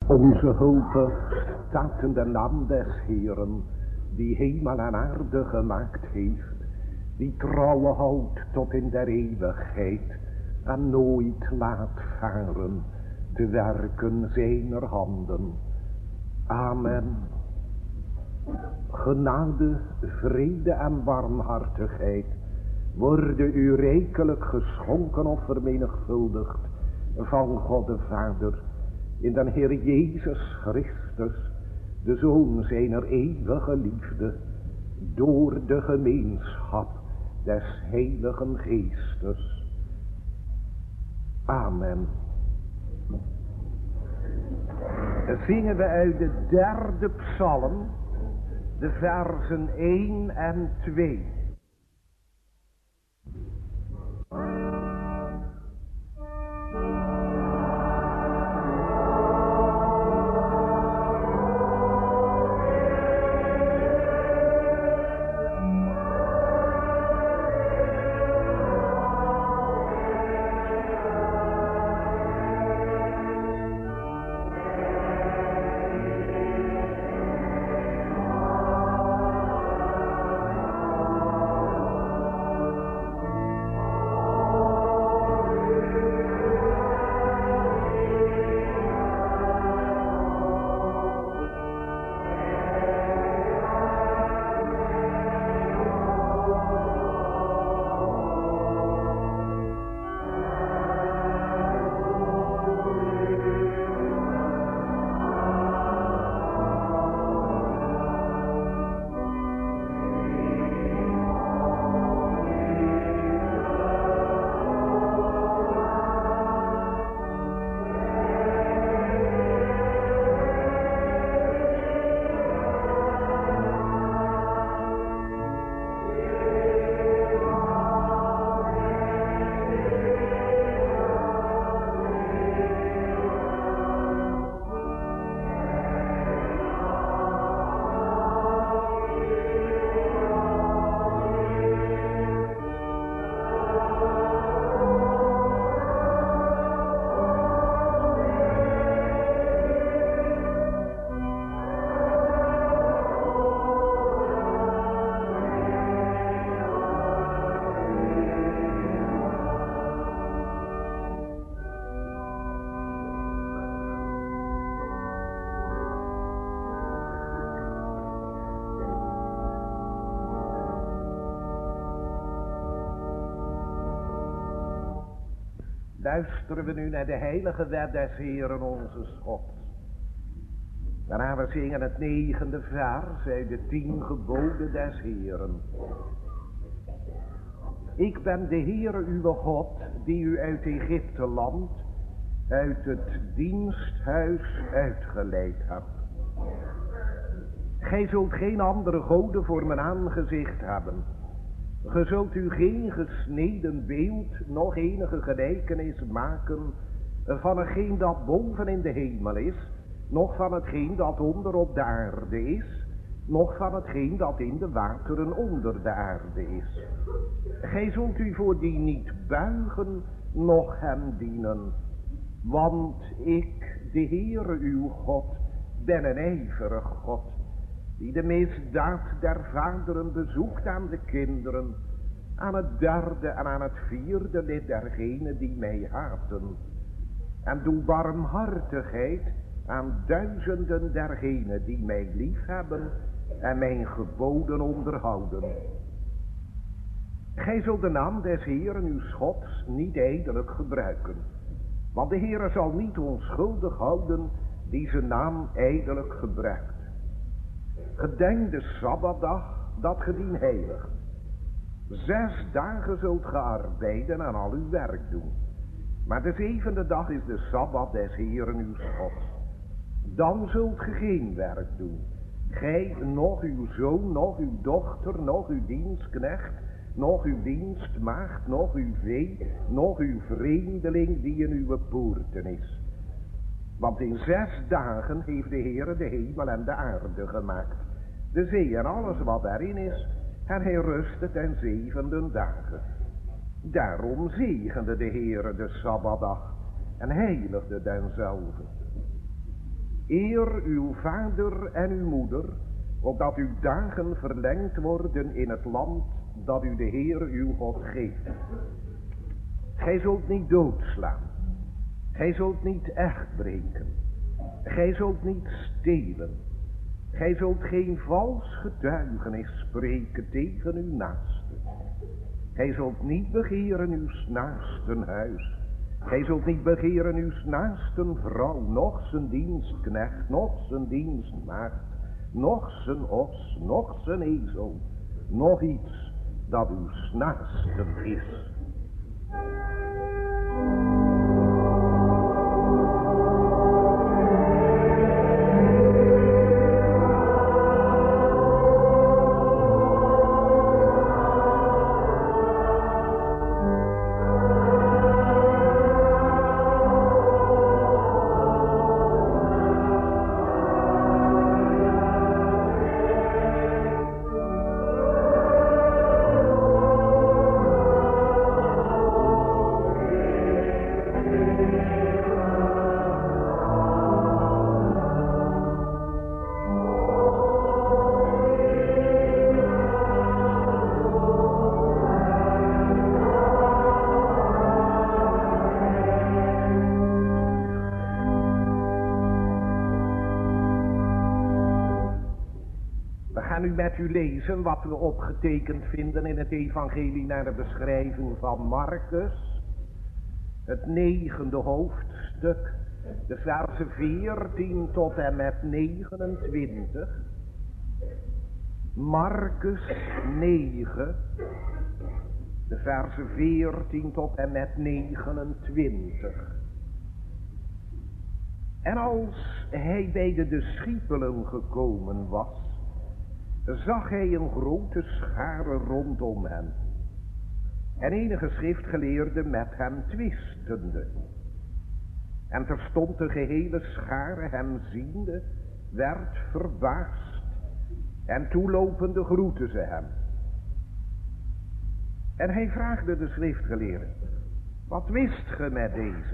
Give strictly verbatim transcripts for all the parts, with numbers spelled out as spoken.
Onze hulp staat in de naam des Heeren, die hemel en aarde gemaakt heeft, die trouwe houdt tot in der eeuwigheid en nooit laat varen de werken zijner handen. Amen. Genade, vrede en barmhartigheid worden u rijkelijk geschonken of vermenigvuldigd van God de Vader in den Heer Jezus Christus, de Zoon zijner eeuwige liefde, door de gemeenschap des Heiligen Geestes. Amen. Zingen we uit de derde psalm, de versen één en twee. Luisteren we nu naar de heilige wet des Heeren onze Gods. Daarna we zingen het negende vers uit de tien geboden des Heeren. Ik ben de Heere uw God, die u uit Egypte land, uit het diensthuis uitgeleid hebt. Gij zult geen andere goden voor mijn aangezicht hebben. Ge zult u geen gesneden beeld, nog enige gelijkenis maken van hetgeen dat boven in de hemel is, noch van hetgeen dat onder op de aarde is, noch van hetgeen dat in de wateren onder de aarde is. Gij zult u voor die niet buigen, noch hem dienen, want ik, de Heere uw God, ben een ijverig God, die de misdaad der vaderen bezoekt aan de kinderen, aan het derde en aan het vierde lid dergenen die mij haten. En doe barmhartigheid aan duizenden dergenen die mij liefhebben en mijn geboden onderhouden. Gij zult de naam des Heeren uw Gods niet ijdelijk gebruiken, want de Heere zal niet onschuldig houden die zijn naam ijdelijk gebruikt. Gedenk de Sabbatdag, dat ge dien heiligt. Zes dagen zult ge arbeiden en al uw werk doen. Maar de zevende dag is de Sabbat des Heeren uw Gods. Dan zult ge geen werk doen. Gij, nog uw zoon, nog uw dochter, nog uw dienstknecht, nog uw dienstmaagd, nog uw vee, nog uw vreemdeling die in uw poorten is. Want in zes dagen heeft de Heere de hemel en de aarde gemaakt, de zee en alles wat daarin is, en hij rustte ten zevende dagen. Daarom zegende de Heere de Sabbatdag en heiligde denzelve. Eer uw vader en uw moeder, opdat uw dagen verlengd worden in het land dat u de Heer uw God geeft. Gij zult niet doodslaan. Gij zult niet echt breken. Gij zult niet stelen. Gij zult geen vals getuigenis spreken tegen uw naaste. Gij zult niet begeren uw naasten huis. Gij zult niet begeren uw naasten vrouw, noch zijn dienstknecht, noch zijn dienstmaagd, noch zijn os, noch zijn ezel, nog iets dat uw naasten is. Nu met u lezen wat we opgetekend vinden in het evangelie naar de beschrijving van Marcus. Het negende hoofdstuk, de versen veertien tot en met negenentwintig. Marcus negen, de versen veertien tot en met negenentwintig. En als hij bij de discipelen gekomen was, zag hij een grote schare rondom hem. En enige schriftgeleerden met hem twistende. En terstond de gehele schare hem ziende, werd verbaasd. En toelopende groette ze hem. En hij vraagde de schriftgeleerden: wat wist ge met deze?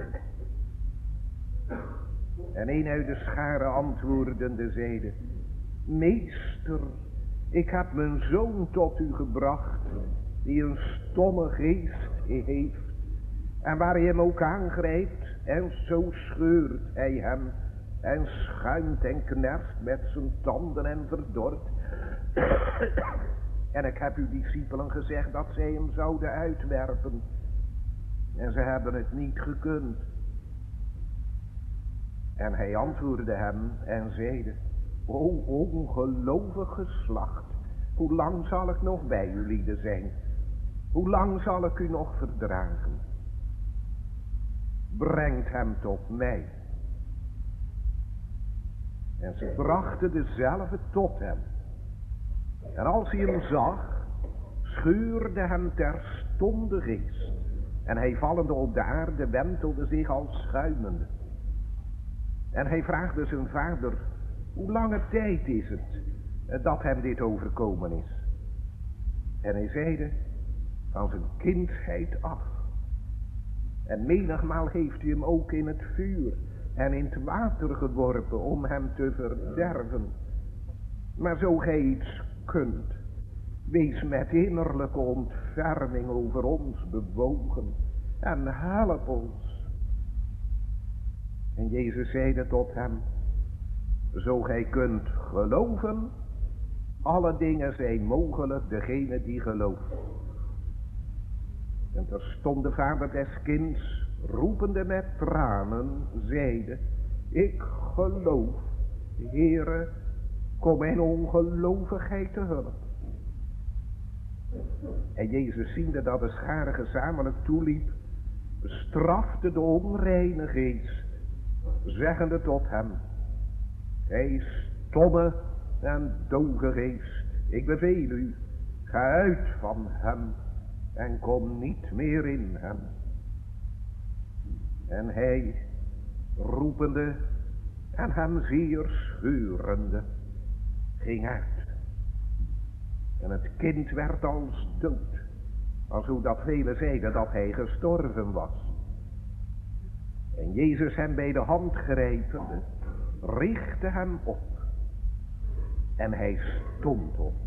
En een uit de schare antwoordende zeide: meester, ik heb mijn zoon tot u gebracht, die een stomme geest heeft, en waar hij hem ook aangrijpt, en zo scheurt hij hem, en schuimt en knerst met zijn tanden en verdort. En ik heb uw discipelen gezegd dat zij hem zouden uitwerpen, en ze hebben het niet gekund. En hij antwoordde hem en zeide: o ongelovig geslacht, hoe lang zal ik nog bij u lieden zijn? Hoe lang zal ik u nog verdragen? Brengt hem tot mij. En ze brachten dezelfde tot hem. En als hij hem zag, scheurde hem terstond de geest. En hij vallende op de aarde wentelde zich als schuimende. En hij vraagde zijn vader: hoe lange tijd is het dat hem dit overkomen is? En hij zeide: van zijn kindheid af. En menigmaal heeft hij hem ook in het vuur en in het water geworpen om hem te verderven. Maar zo gij iets kunt, wees met innerlijke ontferming over ons bewogen en help ons. En Jezus zeide tot hem: zo gij kunt geloven, alle dingen zijn mogelijk degene die gelooft. En terstond de vader des kinds, roepende met tranen, zeide: ik geloof, Heere, kom mijn ongelovigheid te hulp. En Jezus, ziende dat de schare gezamenlijk toeliep, bestrafte de onreine geest, zeggende tot hem: gij stomme en dove geest, ik beveel u, ga uit van hem en kom niet meer in hem. En hij, roepende en hem zeer scheurende, ging uit. En het kind werd als dood, alsodat velen zeiden dat hij gestorven was. En Jezus hem bij de hand grijpende, richtte hem op. En hij stond op.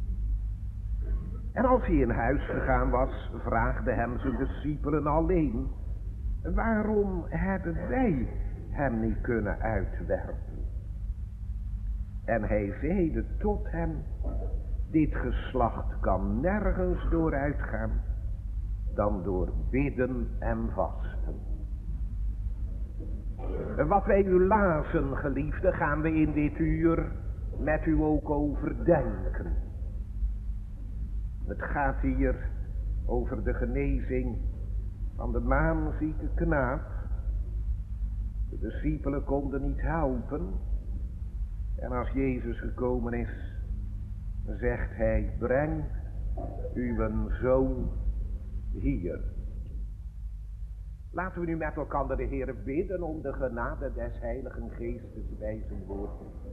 En als hij in huis gegaan was, vraagden hem zijn discipelen alleen: waarom hebben wij hem niet kunnen uitwerpen? En hij zeide tot hem: dit geslacht kan nergens door uitgaan dan door bidden en vasten. Wat wij u lazen, geliefden, gaan we in dit uur met u ook overdenken. Het gaat hier over de genezing van de maanzieke knaap. De discipelen konden niet helpen. En als Jezus gekomen is, zegt hij: breng uw zoon hier. Laten we nu met elkaar de Heer bidden om de genade des Heiligen Geestes bij zijn woord.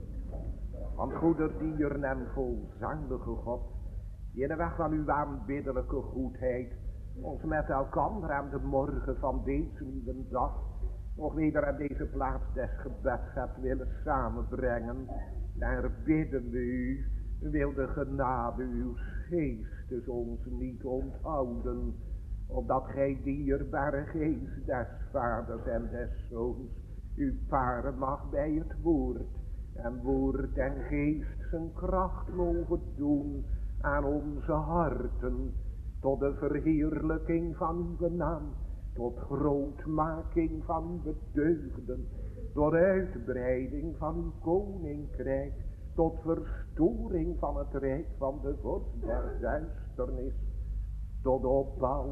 Want goedertieren en volzandige God, die in de weg van uw aanbiddelijke goedheid ons met elkaar aan de morgen van deze nieuwe dag nog weder aan deze plaats des gebeds hebt willen samenbrengen, daar bidden we u, wil de genade uw geestes ons niet onthouden, opdat gij dierbare geest des vaders en des zoons uw paren mag bij het woord, en woord en geest zijn kracht mogen doen aan onze harten, tot de verheerlijking van uw naam, tot grootmaking van uw deugden, tot uitbreiding van uw koninkrijk, tot verstoring van het rijk van de vorst der duisternis, tot opbouw,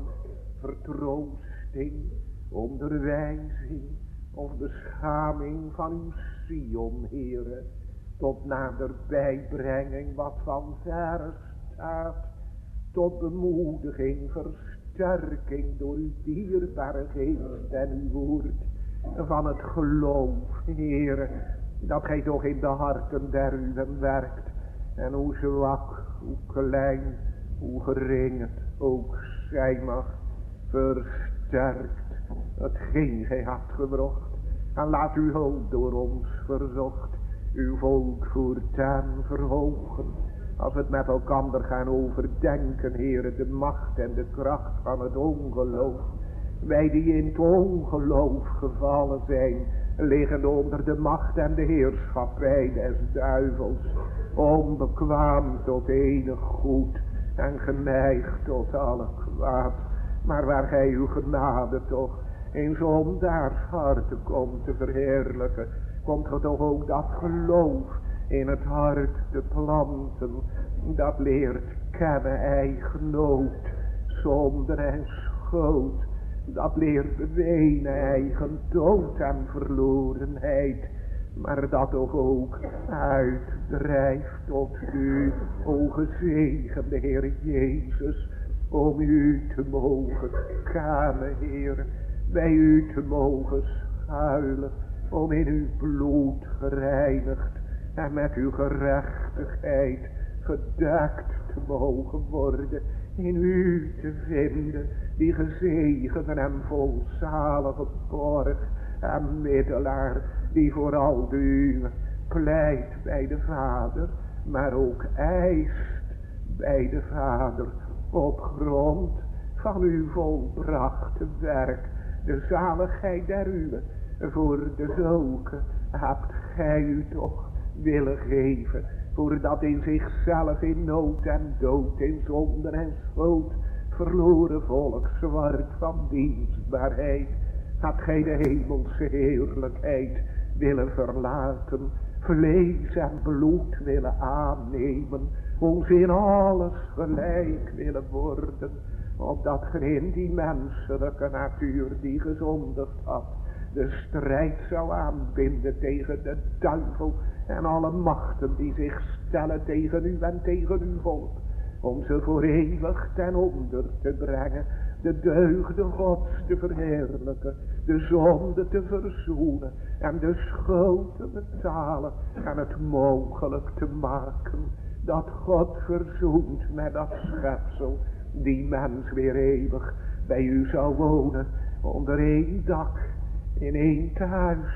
vertroosting, onderwijzing of beschaming van uw Sion, Heere, tot naderbijbrenging wat van ver staat, tot bemoediging, versterking door uw dierbare geest en uw woord, van het geloof, Heere, dat gij toch in de harten der uwen werkt, en hoe zwak, hoe klein, hoe gering het ook zijn mag, versterkt hetgeen gij hebt gebracht, en laat uw hulp door ons verzocht, uw volk voortaan verhogen, als we het met elkaar gaan overdenken, Heere, de macht en de kracht van het ongeloof. Wij die in het ongeloof gevallen zijn, liggen onder de macht en de heerschappij des duivels, onbekwaam tot enig goed en geneigd tot alle kwaad. Maar waar gij uw genade toch in zondaars harten komt te verheerlijken, komt ge toch ook dat geloof in het hart te planten, dat leert kennen eigen nood, zonde en schoot, dat leert bewenen eigen dood en verlorenheid, maar dat toch ook uitdrijft tot u, o gezegende Heer Jezus, om u te mogen kennen, Heer, bij u te mogen schuilen, om in uw bloed gereinigd en met uw gerechtigheid gedekt te mogen worden, in u te vinden, die gezegende en volzalige borg en middelaar, die voor al de uwe pleit bij de Vader, maar ook eist bij de Vader op grond van uw volbrachte werk, de zaligheid der uwe. Voor de zulke hebt gij u toch willen geven, voor dat in zichzelf in nood en dood, in zonde en schuld verloren volk, zwart van dienstbaarheid, had gij de hemelse heerlijkheid willen verlaten, vlees en bloed willen aannemen, ons in alles gelijk willen worden, opdat gij in die menselijke natuur die gezondigd had, de strijd zou aanbinden tegen de duivel en alle machten die zich stellen tegen u en tegen uw volk, om ze voor eeuwig ten onder te brengen, de deugden Gods te verheerlijken, de zonde te verzoenen en de schuld te betalen en het mogelijk te maken dat God verzoent met dat schepsel, die mens weer eeuwig bij u zou wonen, onder één dak, in één thuis,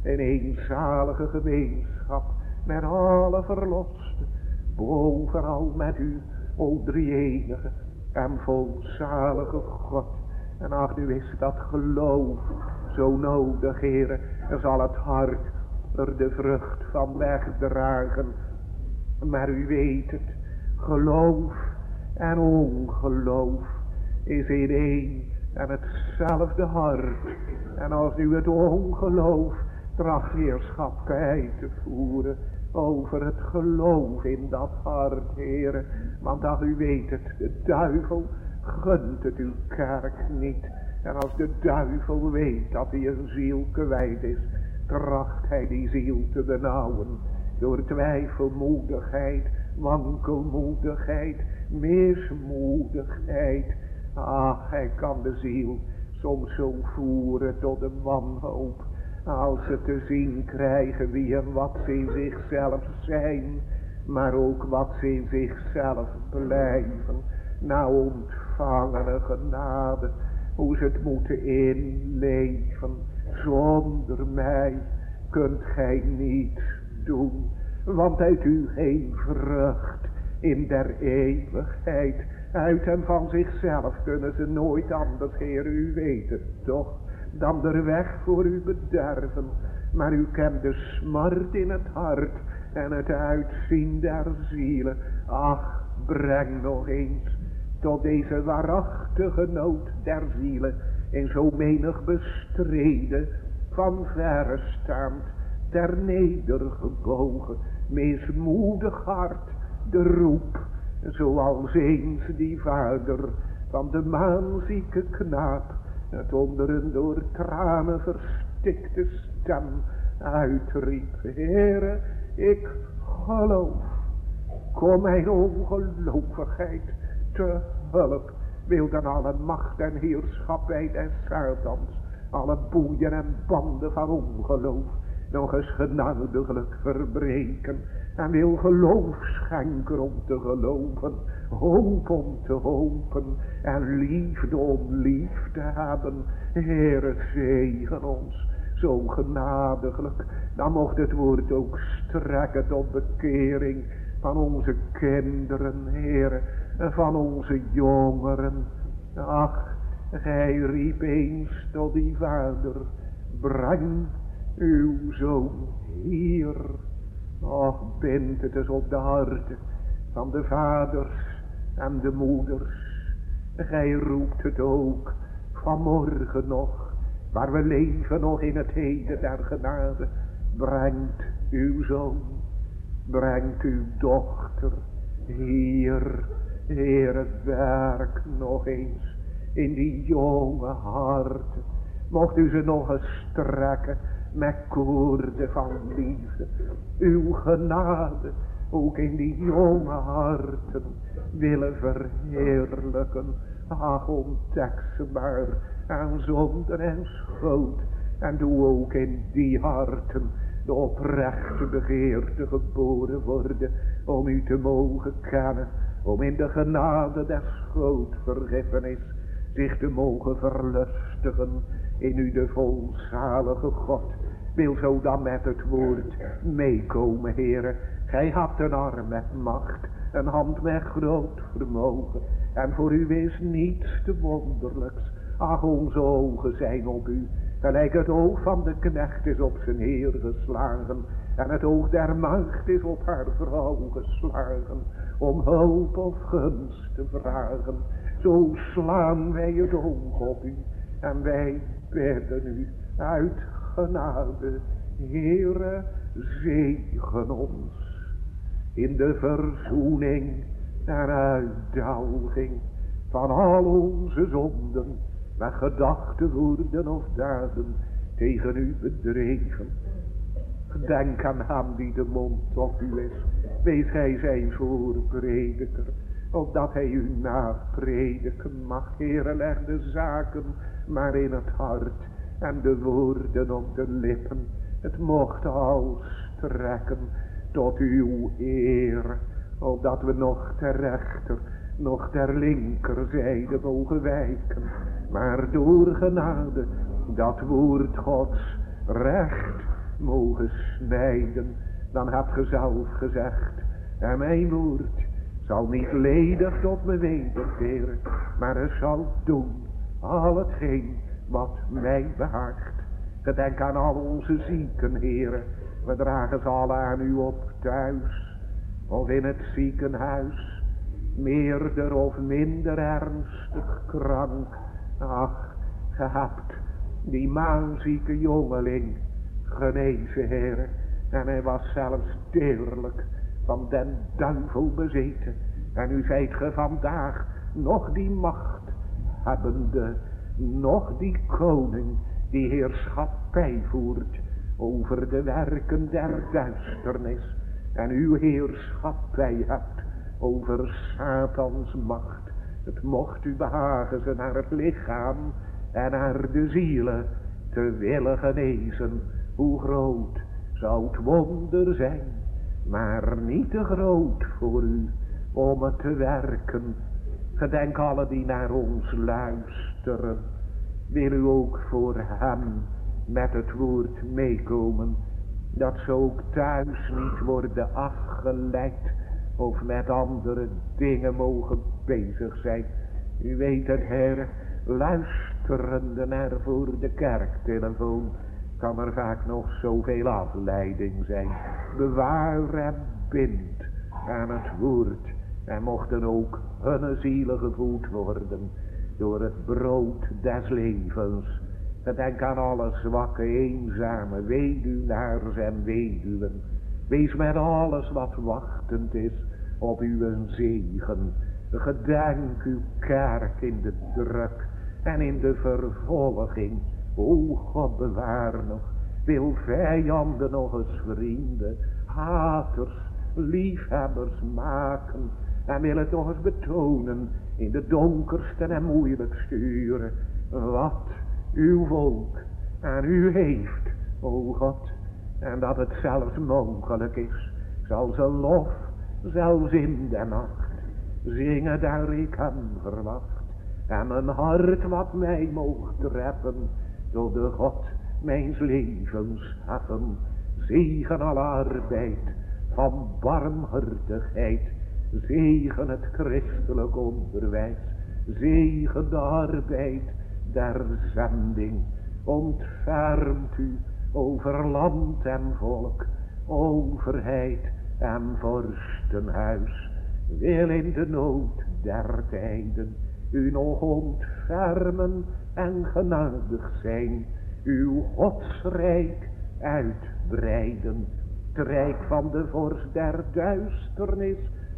in een zalige gemeenschap met alle verlosten, bovenal met u, o drie-enige en volzalige God. En ach, nu is dat geloof zo nodig, Heere, er zal het hart er de vrucht van wegdragen. Maar u weet het, geloof en ongeloof is in één en hetzelfde hart. En als u het ongeloof tracht heerschappij te voeren over het geloof in dat hart, Heere, want ach, u weet het, de duivel gunt het uw kerk niet. En als de duivel weet dat hij een ziel kwijt is, tracht hij die ziel te benauwen door twijfelmoedigheid, wankelmoedigheid, mismoedigheid. Ach, hij kan de ziel soms zo voeren tot een wanhoop, als ze te zien krijgen wie en wat ze in zichzelf zijn, maar ook wat ze in zichzelf blijven. Nou, ontvangene genade, hoe ze het moeten inleven. Zonder mij kunt gij niets doen, want uit u geen vrucht in der eeuwigheid. Uit en van zichzelf kunnen ze nooit anders, Heer, u weet het toch, dan de weg voor u bederven. Maar u kent de smart in het hart en het uitzien der zielen. Ach, breng nog eens tot deze waarachtige nood der zielen in zo menig bestreden, van verre staand, ter nedergebogen, mismoedig hart, de roep, zoals eens die vader van de maanzieke knaap het onder een door tranen verstikte stem uitriep: Heere, ik geloof, kom mijn ongelovigheid te hulp. Wil dan alle macht en heerschappij des Satans, alle boeien en banden van ongeloof nog eens genadiglijk verbreken. En wil geloof schenken om te geloven, hoop om te hopen en liefde om lief te hebben. Heere, zegen ons zo genadiglijk. Dan mocht het woord ook strekken tot bekering van onze kinderen, Heere, en van onze jongeren. Ach, gij riep eens tot die vader: breng uw zoon hier. Och, bind het eens op de harten van de vaders en de moeders. Gij roept het ook vanmorgen nog, waar we leven nog in het heden der genade. Brengt uw zoon, brengt uw dochter hier. Heer, het werk nog eens in die jonge harten. Mocht u ze nog eens strekken met koorden van liefde. Uw genade ook in die jonge harten willen verheerlijken. Ach, ontdek ze maar aan zonde en schoot. En doe ook in die harten de oprechte begeerte geboren worden om u te mogen kennen. Om in de genade des schootvergiffenis zich te mogen verlustigen in u de volzalige God. Wil zo dan met het woord meekomen, Heere. Gij habt een arm met macht, een hand met groot vermogen. En voor u is niets te wonderlijks. Ach, onze ogen zijn op u. Gelijk het oog van de knecht is op zijn heer geslagen. En het oog der maagd is op haar vrouw geslagen. Om hulp of gunst te vragen. Zo slaan wij het oog op u. En wij bidden u uit genade. Heere, zegen ons in de verzoening en uitdaging van al onze zonden, met gedachten, woorden of daden tegen u bedreven. Denk aan hem die de mond op u is. Wees gij zijn voorprediker, opdat hij u naprediken mag. Heere, leg de zaken maar in het hart en de woorden op de lippen. Het mocht al strekken tot uw eer, opdat we nog ter rechter, nog ter linkerzijde mogen wijken. Maar door genade, dat woord Gods recht mogen snijden, dan hebt ge zelf gezegd, en mijn woord zal niet ledig tot me wederkeren, maar het zal doen al hetgeen wat mij behaagt. Gedenk aan al onze zieken, heren, we dragen ze alle aan u op thuis, of in het ziekenhuis, meerder of minder ernstig krank. Ach, ge hebt die maanzieke jongeling genezen, heren, en hij was zelfs deerlijk van den duivel bezeten. En u zijt ge vandaag nog die macht hebbende, nog die koning die heerschappij voert over de werken der duisternis. En uw heerschappij hebt over Satans macht. Het mocht u behagen ze naar het lichaam en naar de zielen te willen genezen. Hoe groot zou het wonder zijn, maar niet te groot voor u om het te werken. Gedenk alle die naar ons luisteren. Wil u ook voor hem met het woord meekomen, dat ze ook thuis niet worden afgeleid of met andere dingen mogen bezig zijn. U weet het, Heer, luisterende naar voor de kerktelefoon kan er vaak nog zoveel afleiding zijn. Bewaar en bind aan het woord en mochten ook hun zielen gevoed worden door het brood des levens. Gedenk aan alle zwakke, eenzame weduwnaars en weduwen. Wees met alles wat wachtend is op uw zegen. Gedenk uw kerk in de druk en in de vervolging. O God, bewaar nog. Wil vijanden nog eens vrienden, haters, liefhebbers maken. En wil het nog eens betonen in de donkerste en moeilijkste uren. Wat uw volk aan u heeft, o God. En dat het zelfs mogelijk is, zal ze lof, zelfs in de nacht, zingen daar ik hem verwacht. En mijn hart wat mij moogt reppen, door de God mijns levens heffen. Zegen alle arbeid van barmhartigheid, zegen het christelijk onderwijs, zegen de arbeid der zending. Ontfermt u over land en volk, overheid en vorstenhuis. Wil in de nood der tijden u nog ontfermen en genadig zijn. Uw godsrijk uitbreiden, het rijk van de vorst der duisternis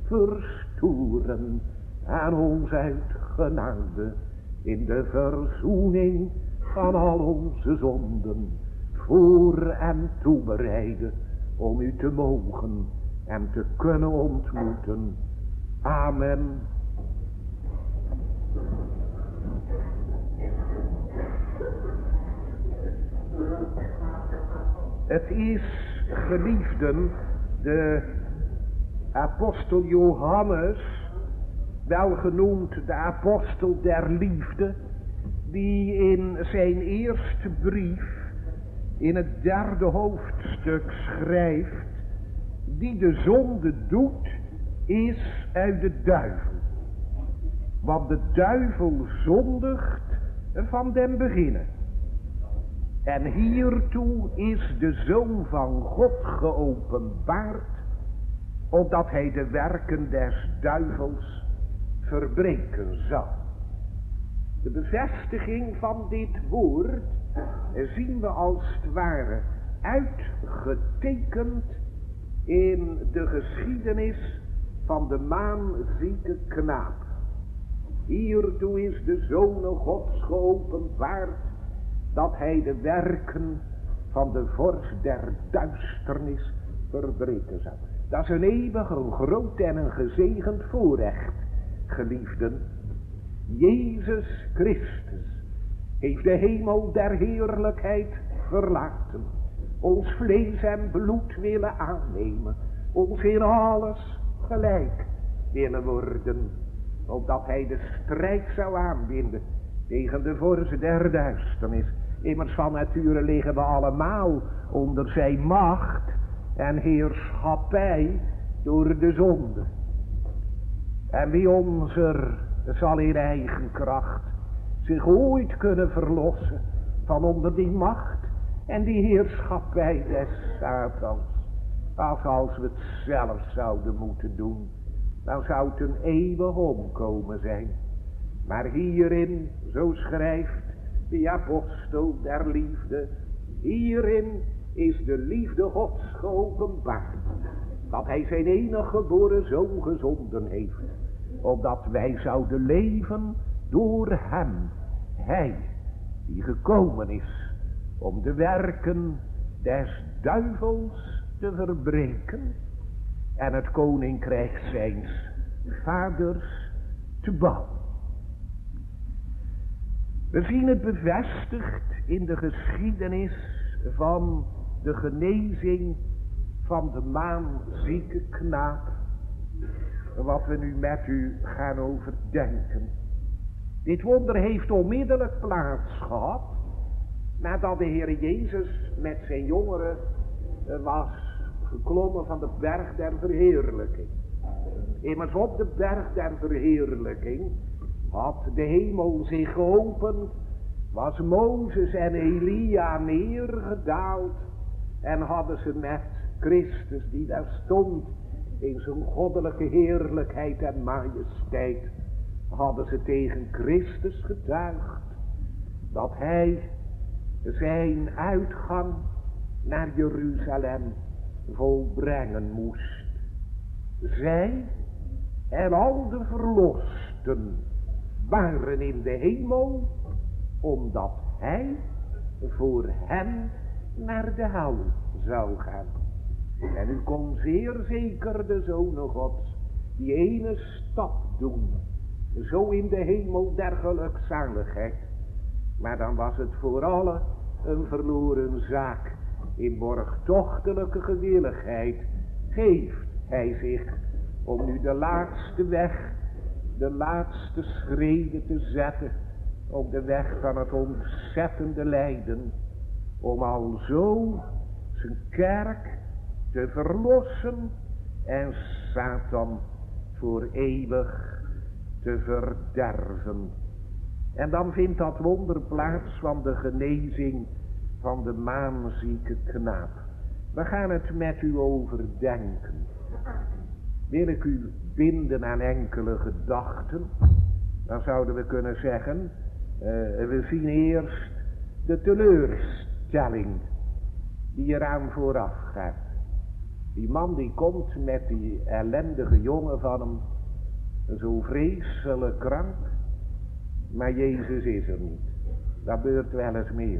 verstoren. En ons uit genade in de verzoening van al onze zonden voor en toebereiden, om u te mogen en te kunnen ontmoeten. Amen. Het is, geliefden, de apostel Johannes, wel genoemd de apostel der liefde, die in zijn eerste brief in het derde hoofdstuk schrijft: die de zonde doet, is uit de duivel. Want de duivel zondigt van den beginnen. En hiertoe is de Zoon van God geopenbaard, opdat hij de werken des duivels verbreken zal. De bevestiging van dit woord zien we als het ware uitgetekend in de geschiedenis van de maanzieke knaap. Hiertoe is de Zoon Gods geopenbaard, dat hij de werken van de vorst der duisternis verbreken zal. Dat is een eeuwig, een groot en een gezegend voorrecht, geliefden. Jezus Christus heeft de hemel der heerlijkheid verlaten, ons vlees en bloed willen aannemen, ons in alles gelijk willen worden, opdat hij de strijd zou aanbinden tegen de vorst der duisternis. Immers van nature liggen we allemaal onder zijn macht en heerschappij door de zonde. En wie onzer zal in eigen kracht zich ooit kunnen verlossen van onder die macht en die heerschappij des Satans. Als als we het zelf zouden moeten doen, dan zou het een eeuwig omkomen zijn. Maar hierin, zo schrijft de apostel der liefde, hierin is de liefde Gods geopenbaard, dat hij zijn enige geboren zoon gezonden heeft, opdat wij zouden leven door hem. Hij die gekomen is om de werken des duivels te verbreken en het koninkrijk zijns vaders te bouwen. We zien het bevestigd in de geschiedenis van de genezing van de maanzieke knaap, wat we nu met u gaan overdenken. Dit wonder heeft onmiddellijk plaats gehad nadat de Heer Jezus met zijn jongeren was geklommen van de berg der verheerlijking. Immers op de berg der verheerlijking had de hemel zich geopend, was Mozes en Elia neergedaald en hadden ze met Christus die daar stond in zijn goddelijke heerlijkheid en majesteit, hadden ze tegen Christus getuigd dat hij zijn uitgang naar Jeruzalem volbrengen moest. Zij en al de verlosten waren in de hemel, omdat hij voor hen naar de hel zou gaan. En u kon zeer zeker de Zoon Gods die ene stap doen, zo in de hemel der gelukzaligheid. Maar dan was het voor allen een verloren zaak. In borgtochtelijke gewilligheid geeft hij zich om nu de laatste weg, de laatste schreden te zetten op de weg van het ontzettende lijden, om al zo zijn kerk te verlossen en Satan voor eeuwig te verderven. En dan vindt dat wonder plaats van de genezing van de maanzieke knaap. We gaan het met u overdenken. Wil ik u binden aan enkele gedachten, dan zouden we kunnen zeggen, uh, we zien eerst de teleurstelling die eraan vooraf gaat. Die man die komt met die ellendige jongen van hem, zo vreselijk krank, maar Jezus is er niet. Dat gebeurt wel eens meer.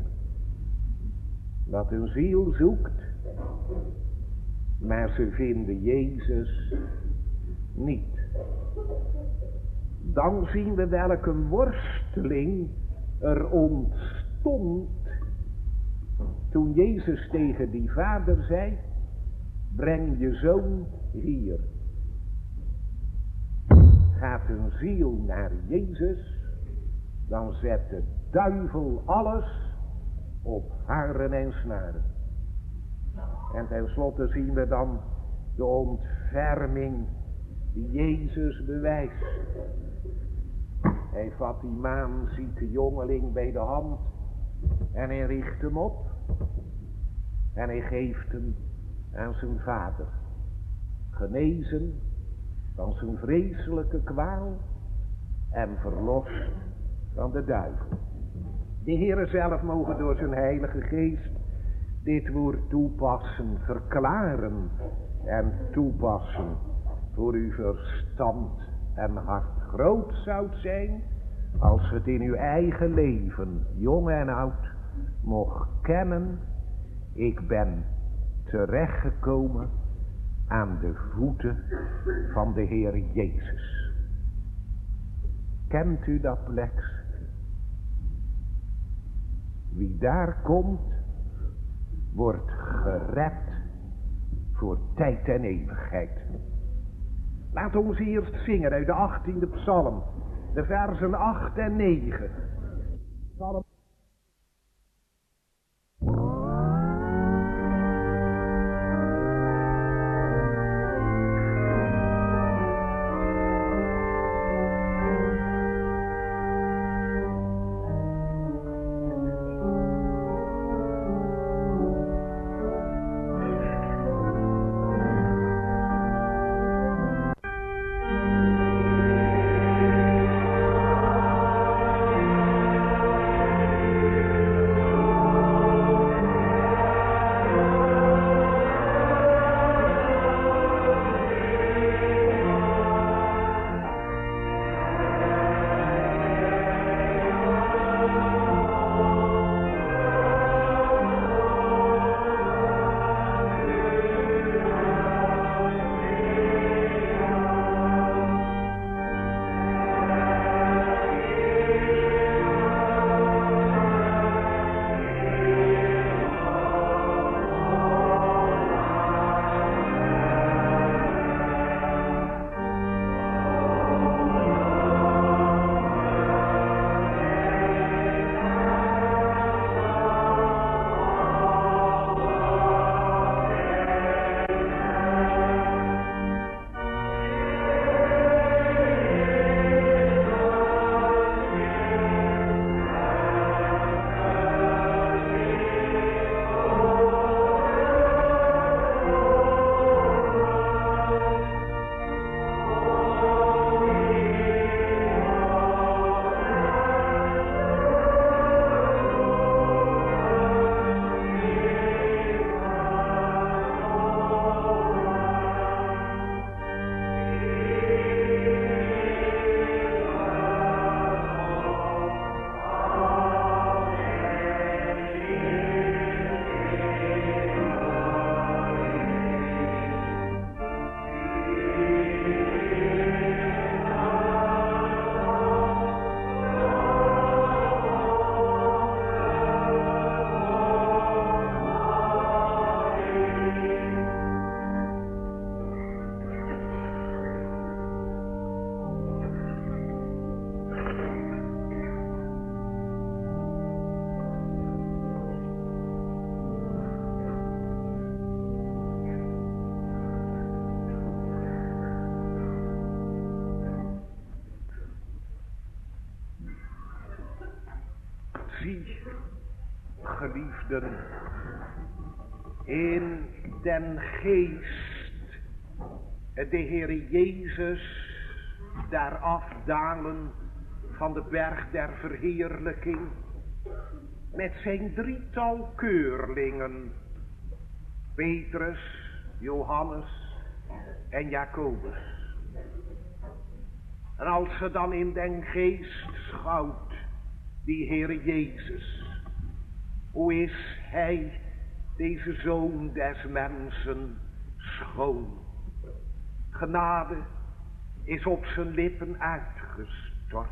Dat een ziel zoekt, maar ze vinden Jezus niet. Dan zien we welke worsteling er ontstond toen Jezus tegen die vader zei, breng je zoon hier. Gaat een ziel naar Jezus, dan zet de duivel alles op haren en snaren. En tenslotte zien we dan de ontferming die Jezus bewijst. Hij vat die maanzieke jongeling bij de hand en hij richt hem op en hij geeft hem aan zijn vader. Genezen van zijn vreselijke kwaal en verlost van de duivel. De Heere zelf mogen door zijn heilige geest dit woord toepassen, verklaren en toepassen voor uw verstand en hart. Groot zou het zijn als het in uw eigen leven, jong en oud, mocht kennen, ik ben terechtgekomen aan de voeten van de Heer Jezus. Kent u dat plek? Wie daar komt, wordt gered voor tijd en eeuwigheid. Laat ons eerst zingen uit de achttiende psalm, de versen acht en negen. Psalm Zie, geliefden, in den geest de Heer Jezus daar afdalen van de berg der verheerlijking met zijn drietal keurlingen, Petrus, Johannes en Jacobus. En als ze dan in den geest schouwt, die Heer Jezus, hoe is hij, deze zoon des mensen, schoon. Genade is op zijn lippen uitgestort.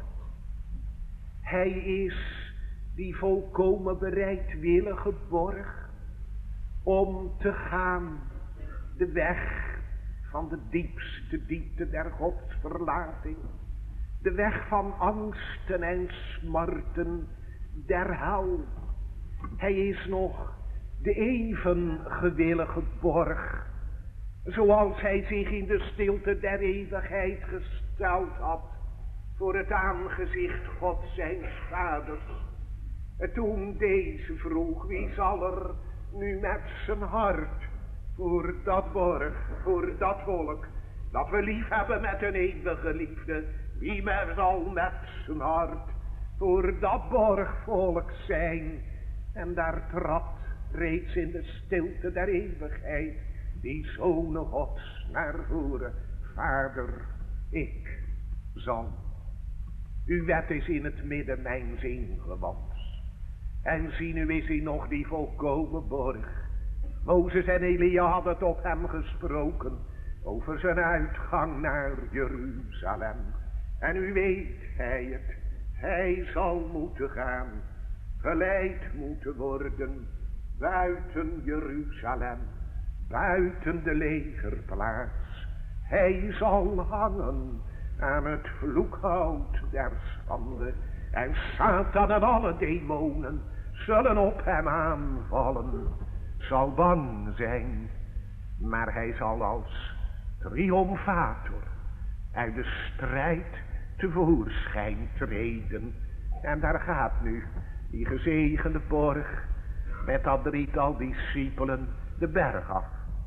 Hij is die volkomen bereidwillige borg om te gaan de weg van de diepste diepte der godsverlating, de weg van angsten en smarten der hel. Hij is nog de even gewillige borg, zoals hij zich in de stilte der eeuwigheid gesteld had voor het aangezicht God zijns vaders. Toen deze vroeg, wie zal er nu met zijn hart voor dat borg, voor dat volk, dat we lief hebben met een eeuwige liefde, wie men zal met zijn hart voor dat borgvolk zijn. En daar trad reeds in de stilte der eeuwigheid die Zoon Gods naar voren. Vader, ik zal. Uw wet is in het midden mijns ingewand. En zie, nu is hij nog die volkomen borg. Mozes en Elia hadden tot hem gesproken over zijn uitgang naar Jeruzalem. En u weet hij het, hij zal moeten gaan, geleid moeten worden buiten Jeruzalem, buiten de legerplaats. Hij zal hangen aan het vloekhout der schande. En Satan en alle demonen zullen op hem aanvallen. Zal bang zijn, maar hij zal als triomfator uit de strijd tevoorschijn treden. En daar gaat nu die gezegende borg met dat drietal discipelen de berg af.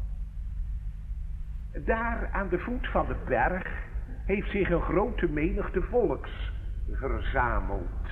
Daar aan de voet van de berg heeft zich een grote menigte volks verzameld.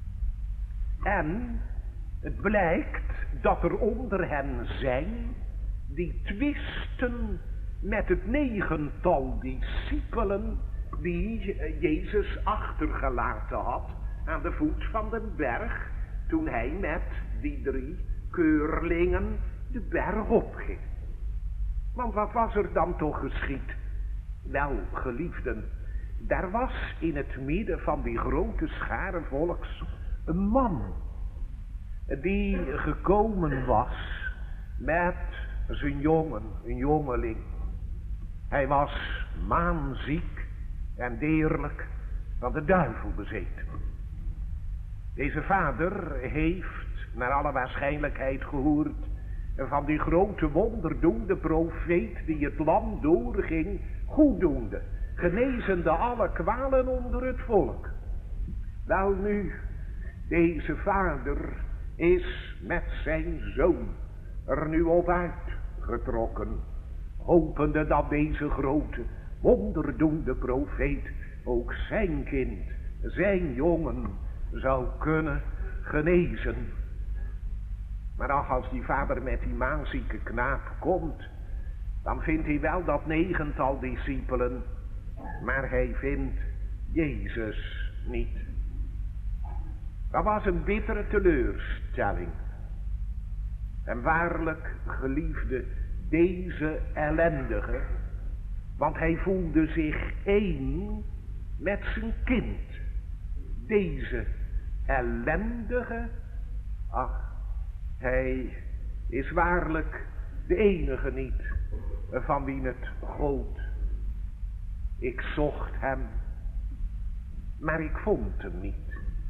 En het blijkt dat er onder hen zijn die twisten met het negental discipelen die Jezus achtergelaten had aan de voet van de berg toen hij met die drie keurlingen de berg opging. Want wat was er dan toch geschied? Wel, geliefden, daar was in het midden van die grote schare volks een man die gekomen was met zijn jongen, een jongeling. Hij was maanziek en deerlijk van de duivel bezeten. Deze vader heeft naar alle waarschijnlijkheid gehoord van die grote wonderdoende profeet die het land doorging, goeddoende, genezende alle kwalen onder het volk. Wel nu, deze vader is met zijn zoon er nu op uitgetrokken, hopende dat deze grote wonderdoende profeet ook zijn kind, zijn jongen zou kunnen genezen. Maar ach, als die vader met die maanzieke knaap komt, dan vindt hij wel dat negental discipelen, maar hij vindt Jezus niet. Dat was een bittere teleurstelling. En waarlijk, geliefde, deze ellendige, want hij voelde zich één met zijn kind. Deze ellendige, ach, hij is waarlijk de enige niet van wie het gold. Ik zocht hem, maar ik vond hem niet.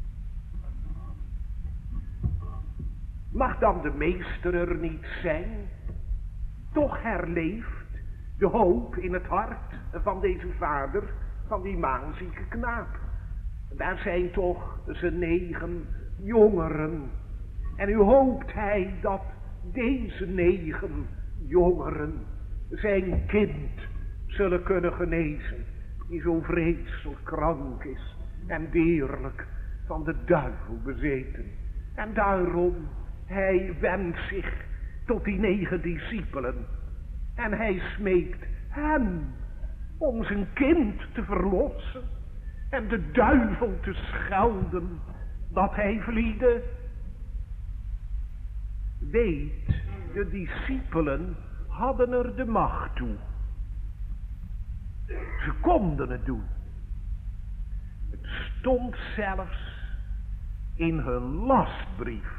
Mag dan de meester er niet zijn? Toch herleeft de hoop in het hart van deze vader, van die maanzieke knaap. Daar zijn toch zijn negen jongeren. En nu hoopt hij dat deze negen jongeren zijn kind zullen kunnen genezen, die zo vreselijk krank is en deerlijk van de duivel bezeten. En daarom, hij wendt zich tot die negen discipelen en hij smeekt hen om zijn kind te verlossen en de duivel te schelden dat hij vliede. Weet, de discipelen hadden er de macht toe. Ze konden het doen. Het stond zelfs in hun lastbrief.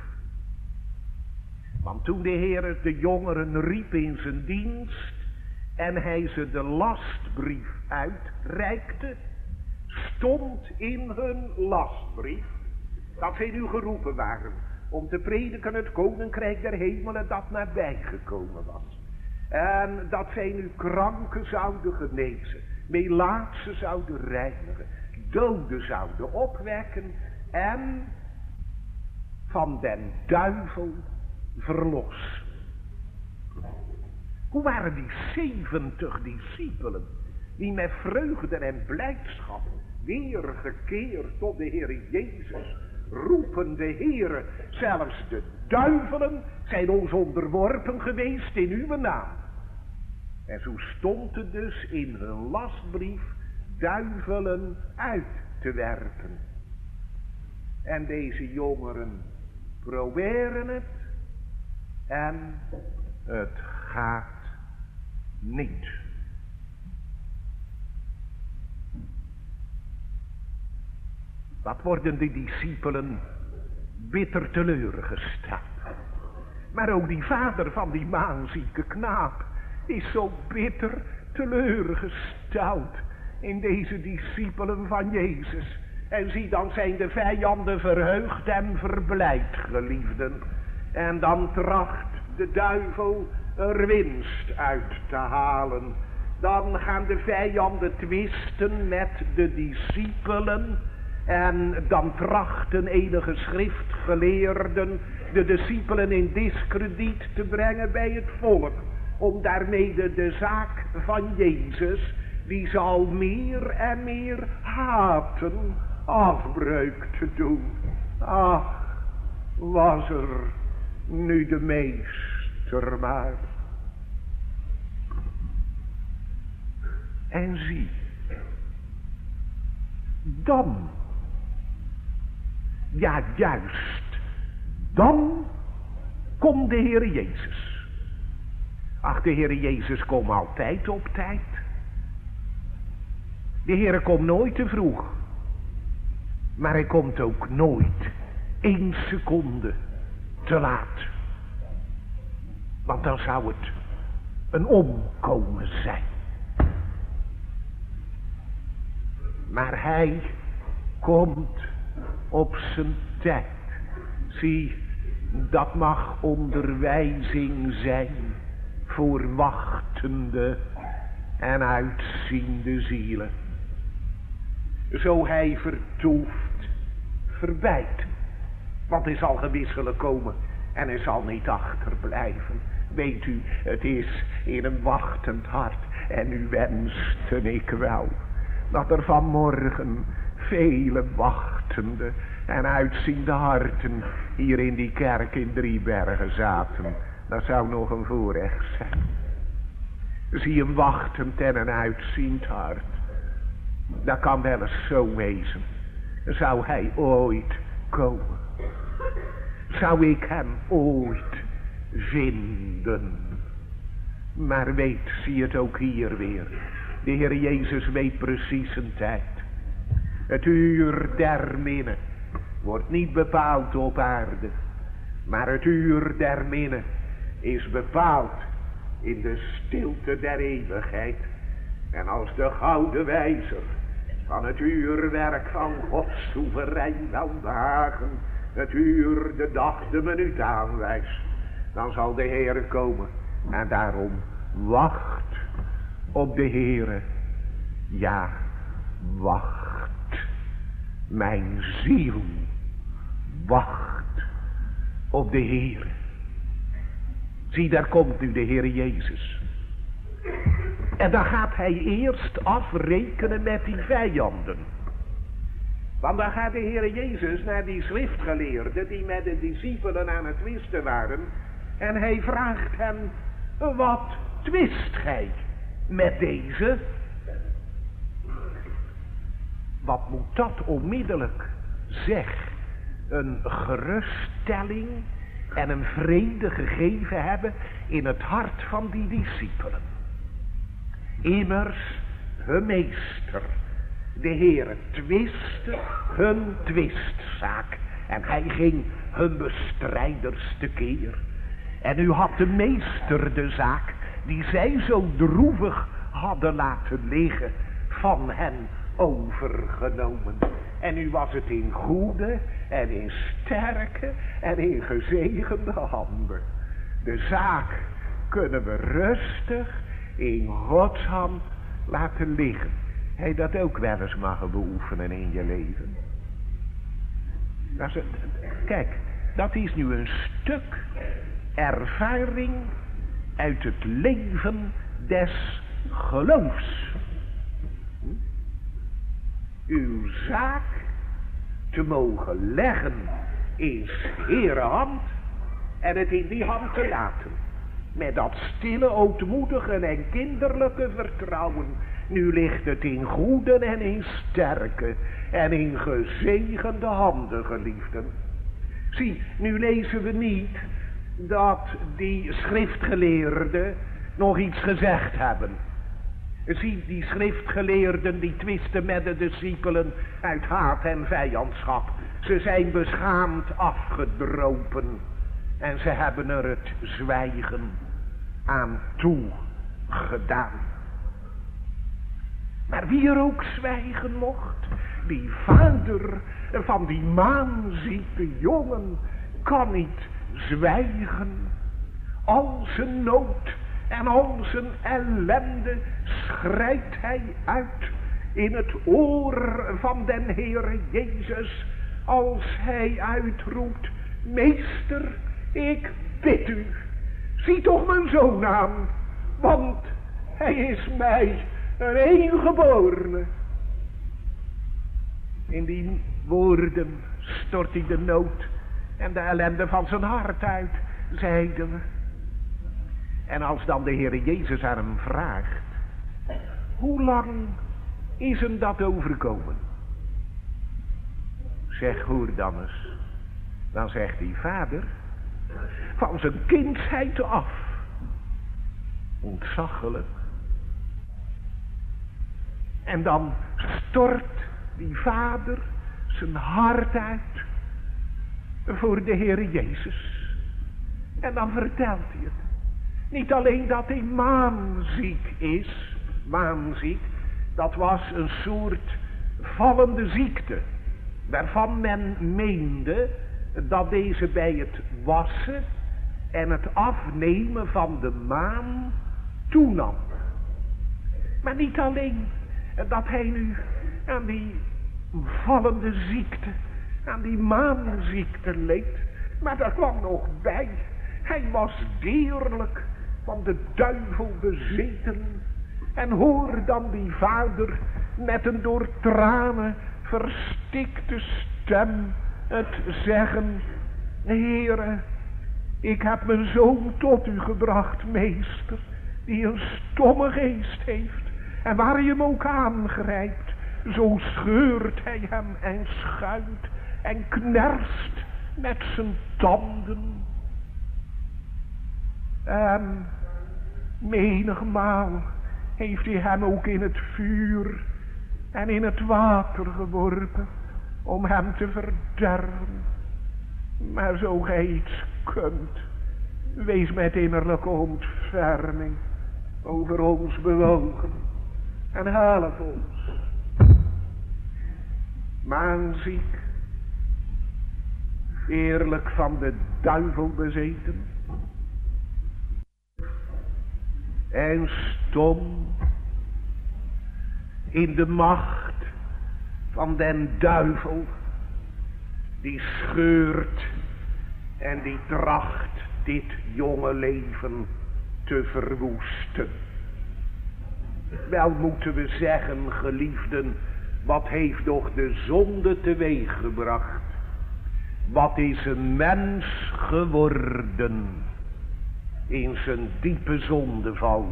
Want toen de Heer de jongeren riep in zijn dienst en hij ze de lastbrief uitreikte, stond in hun lastbrief dat zij nu geroepen waren om te prediken het koninkrijk der hemelen dat nabij gekomen was. En dat zij nu kranken zouden genezen, melaatsen zouden reinigen, doden zouden opwekken en van den duivel verlossen. Hoe waren die zeventig discipelen die met vreugde en blijdschap weer gekeerd tot de Heer Jezus, roepen de Heere, zelfs de duivelen zijn ons onderworpen geweest in uw naam. En zo stond het dus in hun lastbrief duivelen uit te werpen. En deze jongeren proberen het en het gaat niet. Wat worden de discipelen bitter teleurgesteld. Maar ook die vader van die maanzieke knaap is zo bitter teleurgesteld in deze discipelen van Jezus. En zie, dan zijn de vijanden verheugd en verblijd, geliefden. En dan tracht de duivel er winst uit te halen. Dan gaan de vijanden twisten met de discipelen. En dan trachten enige schriftgeleerden de discipelen in diskrediet te brengen bij het volk. Om daarmee de, de zaak van Jezus, die ze al meer en meer haten, afbreuk te doen. Ach, was er nu de meester maar. En zie, dan, ja juist, dan komt de Heer Jezus. Ach, de Heer Jezus komt altijd op tijd. De Heer komt nooit te vroeg. Maar hij komt ook nooit één seconde te laat. Want dan zou het een omkomen zijn. Maar hij komt op zijn tijd. Zie, dat mag onderwijzing zijn voor wachtende en uitziende zielen. Zo hij vertoeft, verbijt. Want hij zal gewisselijk komen en hij zal niet achterblijven. Weet u, het is in een wachtend hart en u wenste ik wel dat er vanmorgen vele wachtende en uitziende harten hier in die kerk in Driebergen zaten. Dat zou nog een voorrecht zijn. Zie, een wachtend en een uitziend hart. Dat kan wel eens zo wezen. Zou hij ooit komen? Zou ik hem ooit vinden? Maar weet, zie het ook hier weer. De Heer Jezus weet precies zijn tijd. Het uur der minne wordt niet bepaald op aarde. Maar het uur der minne is bepaald in de stilte der eeuwigheid. En als de gouden wijzer van het uurwerk van Gods soeverein welbehagen het uur, de dag, de minuut aanwijst, dan zal de Heer komen. En daarom wacht op de Heere. Ja, wacht, mijn ziel, wacht op de Heer. Zie, daar komt nu de Heer Jezus. En dan gaat hij eerst afrekenen met die vijanden. Want dan gaat de Heer Jezus naar die schriftgeleerden die met de discipelen aan het twisten waren. En hij vraagt hen, wat twist gij met deze? Wat moet dat onmiddellijk zeg, een geruststelling en een vrede gegeven hebben in het hart van die discipelen. Immers, hun meester, de Heere, twistte hun twistzaak. En hij ging hun bestrijders tekeer. En nu had de meester de zaak, die zij zo droevig hadden laten liggen, van hen overgenomen. En nu was het in goede en in sterke en in gezegende handen. De zaak kunnen we rustig in Gods hand laten liggen. Hij dat ook wel eens mag beoefenen in je leven. Dat is het, kijk, dat is nu een stuk ervaring uit het leven des geloofs. Uw zaak te mogen leggen in 's Heere hand en het in die hand te laten. Met dat stille, ootmoedige en kinderlijke vertrouwen. Nu ligt het in goede en in sterke en in gezegende handen, geliefden. Zie, nu lezen we niet dat die schriftgeleerden nog iets gezegd hebben. Zie, die schriftgeleerden die twisten met de discipelen uit haat en vijandschap. Ze zijn beschaamd afgedropen en ze hebben er het zwijgen aan toegedaan. Maar wie er ook zwijgen mocht, die vader van die maanzieke jongen kan niet zwijgen. Al zijn nood en al zijn ellende schrijdt hij uit in het oor van den Heere Jezus, als hij uitroept, meester, ik bid u, zie toch mijn zoon aan, want hij is mij een engeborene. In die woorden stort hij de nood en de ellende van zijn hart uit, zeiden we. En als dan de Heere Jezus aan hem vraagt, hoe lang is hem dat overkomen? Zeg, hoor dan eens. Dan zegt die vader, van zijn kindsheid af, ontzaglijk. En dan stort die vader zijn hart uit voor de Heere Jezus. En dan vertelt hij het. Niet alleen dat hij maanziek is, maanziek, dat was een soort vallende ziekte, waarvan men meende dat deze bij het wassen en het afnemen van de maan toenam. Maar niet alleen dat hij nu aan die vallende ziekte, aan die maanziekte leed, maar daar kwam nog bij, hij was deerlijk van de duivel bezeten. En hoor dan die vader met een door tranen verstikte stem het zeggen, Heere, ik heb mijn zoon tot u gebracht, meester, die een stomme geest heeft. En waar hij hem ook aangrijpt, zo scheurt hij hem en schuimt en knerst met zijn tanden. En menigmaal heeft hij hem ook in het vuur en in het water geworpen om hem te verderven. Maar zo gij iets kunt, wees met innerlijke ontferming over ons bewogen en help ons. Maanziek, eerlijk van de duivel bezeten en stom in de macht van den duivel, die scheurt en die tracht dit jonge leven te verwoesten. Wel moeten we zeggen, geliefden, wat heeft toch de zonde teweeggebracht? Wat is een mens geworden in zijn diepe zondeval?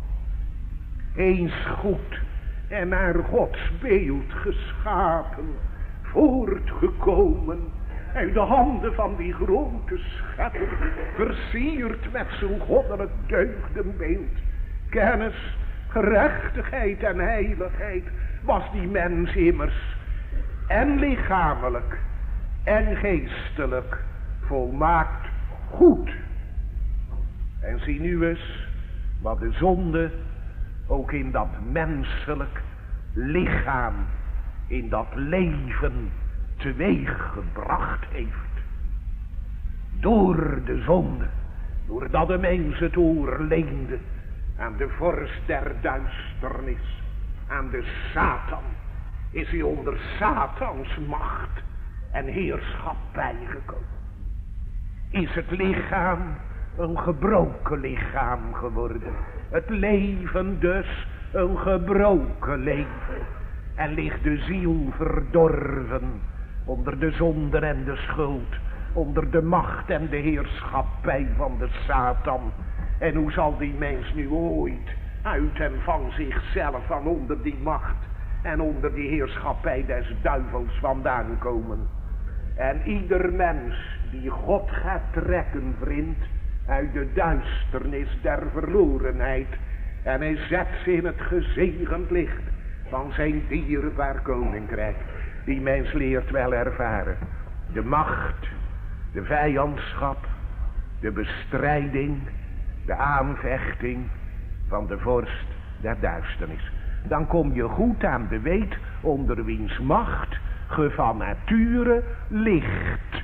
Eens goed en naar Gods beeld geschapen, voortgekomen uit de handen van die grote schepper, versierd met zijn goddelijk deugdenbeeld. Kennis, gerechtigheid en heiligheid was die mens immers, en lichamelijk en geestelijk volmaakt goed. En zie nu eens wat de zonde ook in dat menselijk lichaam, in dat leven teweeg gebracht heeft. Door de zonde, doordat de mens het oor leende aan de vorst der duisternis, aan de Satan, is hij onder Satans macht en heerschappij gekomen. Is het lichaam een gebroken lichaam geworden. Het leven dus een gebroken leven. En ligt de ziel verdorven onder de zonde en de schuld, onder de macht en de heerschappij van de Satan. En hoe zal die mens nu ooit uit en van zichzelf, van onder die macht en onder die heerschappij des duivels vandaan komen? En ieder mens die God gaat trekken, vriend, uit de duisternis der verlorenheid, en hij zet ze in het gezegend licht van zijn dierbaar koninkrijk. Die mens leert wel ervaren de macht, de vijandschap, de bestrijding, de aanvechting van de vorst der duisternis. Dan kom je goed aan de weet onder wiens macht ge van nature ligt.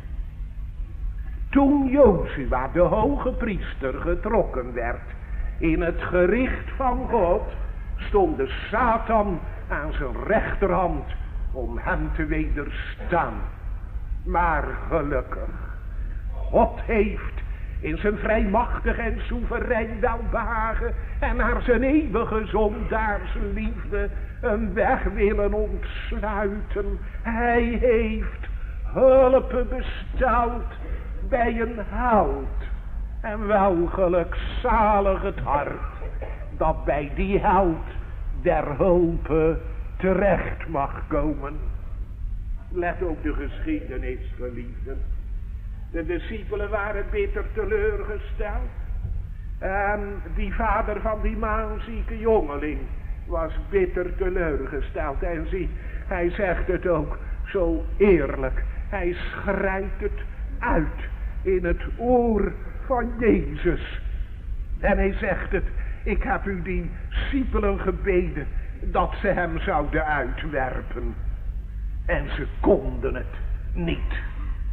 Toen Jozua, de hoge priester, getrokken werd in het gericht van God, stond de Satan aan zijn rechterhand om hem te wederstaan. Maar gelukkig, God heeft in zijn vrijmachtig en soeverein welbehagen en naar zijn eeuwige zondaarsliefde een weg willen ontsluiten. Hij heeft hulp besteld bij een held. En wel gelukzalig het hart dat bij die held der hulpe terecht mag komen. Let op de geschiedenis, geliefden. De discipelen waren bitter teleurgesteld. En die vader van die maanzieke jongeling was bitter teleurgesteld. En zie, hij zegt het ook zo eerlijk. Hij schrijft het uit in het oor van Jezus. En hij zegt het: ik heb u die discipelen gebeden dat ze hem zouden uitwerpen. En ze konden het niet.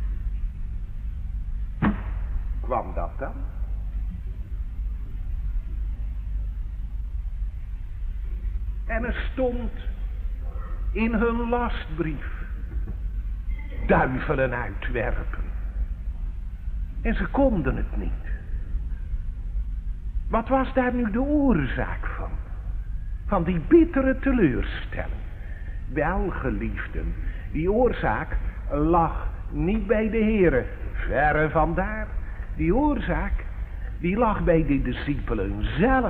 Kwam dat dan? En er stond in hun lastbrief: duivelen uitwerpen. En ze konden het niet. Wat was daar nu de oorzaak van? Van die bittere teleurstelling. Wel, geliefden, die oorzaak lag niet bij de Heere, verre vandaar. Die oorzaak, die lag bij de discipelen zelf.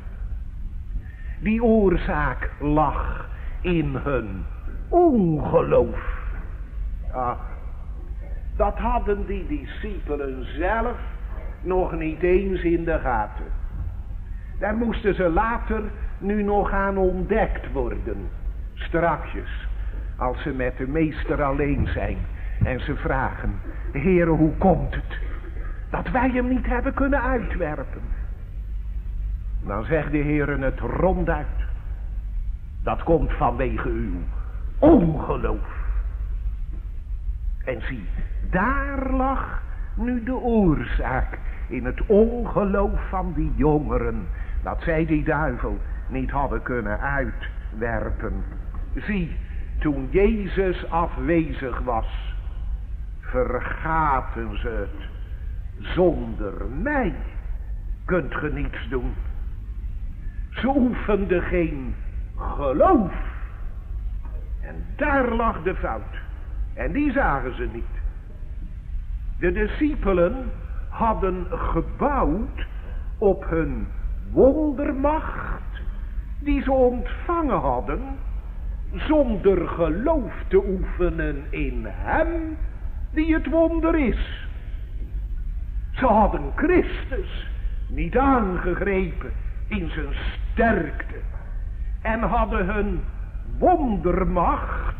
Die oorzaak lag in hun ongeloof. Ach, dat hadden die discipelen zelf nog niet eens in de gaten. Daar moesten ze later nu nog aan ontdekt worden. Strakjes, als ze met de meester alleen zijn en ze vragen: Heere, hoe komt het dat wij hem niet hebben kunnen uitwerpen? Dan zegt de Heere het ronduit: dat komt vanwege uw ongeloof. En zie, daar lag nu de oorzaak, in het ongeloof van die jongeren, dat zij die duivel niet hadden kunnen uitwerpen. Zie, toen Jezus afwezig was, vergaten ze het. Zonder mij kunt ge niets doen. Ze oefenden geen geloof. En daar lag de fout. En die zagen ze niet. De discipelen hadden gebouwd op hun wondermacht die ze ontvangen hadden, zonder geloof te oefenen in hem die het wonder is. Ze hadden Christus niet aangegrepen in zijn sterkte en hadden hun wondermacht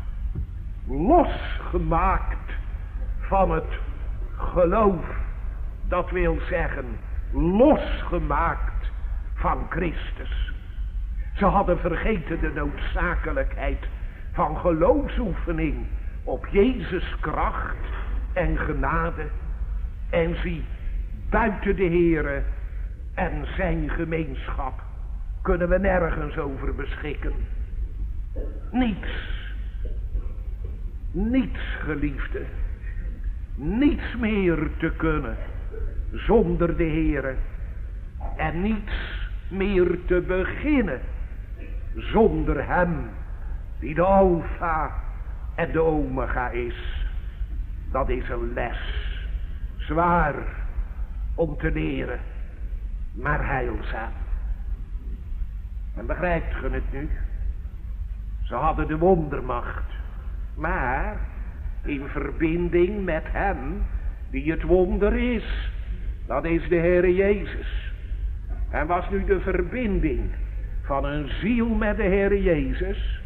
losgemaakt van het geloof. Dat wil zeggen, losgemaakt van Christus. Ze hadden vergeten de noodzakelijkheid van geloofsoefening op Jezus' kracht en genade. En zie, buiten de Heere en zijn gemeenschap kunnen we nergens over beschikken. Niets. Niets, geliefde. Niets meer te kunnen zonder de Heere. En niets meer te beginnen zonder hem die de alfa en de omega is. Dat is een les. Zwaar om te leren, maar heilzaam. En begrijpt ge het nu? Ze hadden de wondermacht, maar in verbinding met hem die het wonder is. Dat is de Heere Jezus. En was nu de verbinding van een ziel met de Heere Jezus?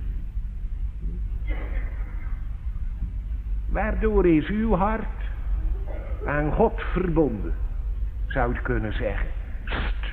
Waardoor is uw hart aan God verbonden, zou je kunnen zeggen. Sst.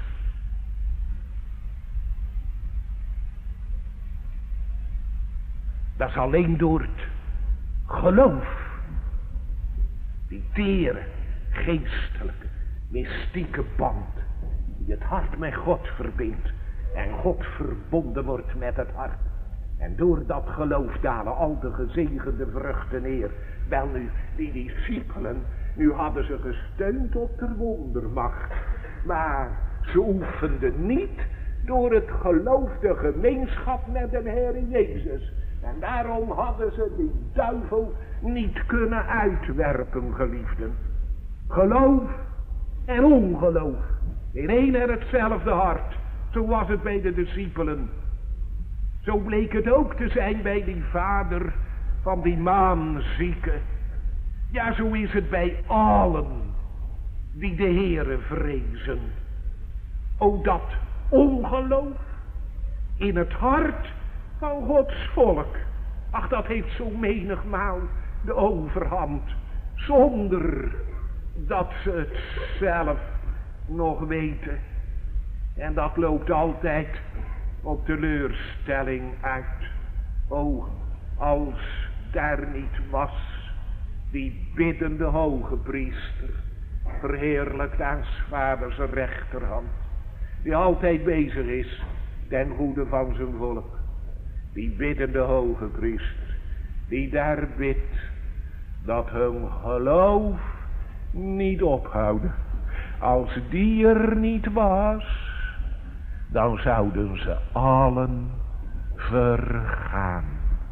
Dat is alleen door het geloof. Die tere, geestelijke, mystieke band die het hart met God verbindt en God verbonden wordt met het hart. En door dat geloof dalen al de gezegende vruchten neer. Wel nu, die discipelen, nu hadden ze gesteund op de wondermacht. Maar ze oefenden niet door het geloof de gemeenschap met de Heere Jezus. En daarom hadden ze die duivel niet kunnen uitwerpen, geliefden. Geloof en ongeloof. In één en hetzelfde hart. Zo was het bij de discipelen. Zo bleek het ook te zijn bij die vader van die maanzieke. Ja, zo is het bij allen die de Heere vrezen. O, dat ongeloof in het hart van Gods volk. Ach, dat heeft zo menigmaal de overhand. Zonder dat ze het zelf nog weten. En dat loopt altijd op teleurstelling uit. O, als daar niet was die biddende hoge priester, verheerlijkt aan 's vaders rechterhand, die altijd bezig is ten goede van zijn volk. Die biddende hoge priester, die daar bidt dat hun geloof niet ophouden. Als die er niet was, dan zouden ze allen vergaan.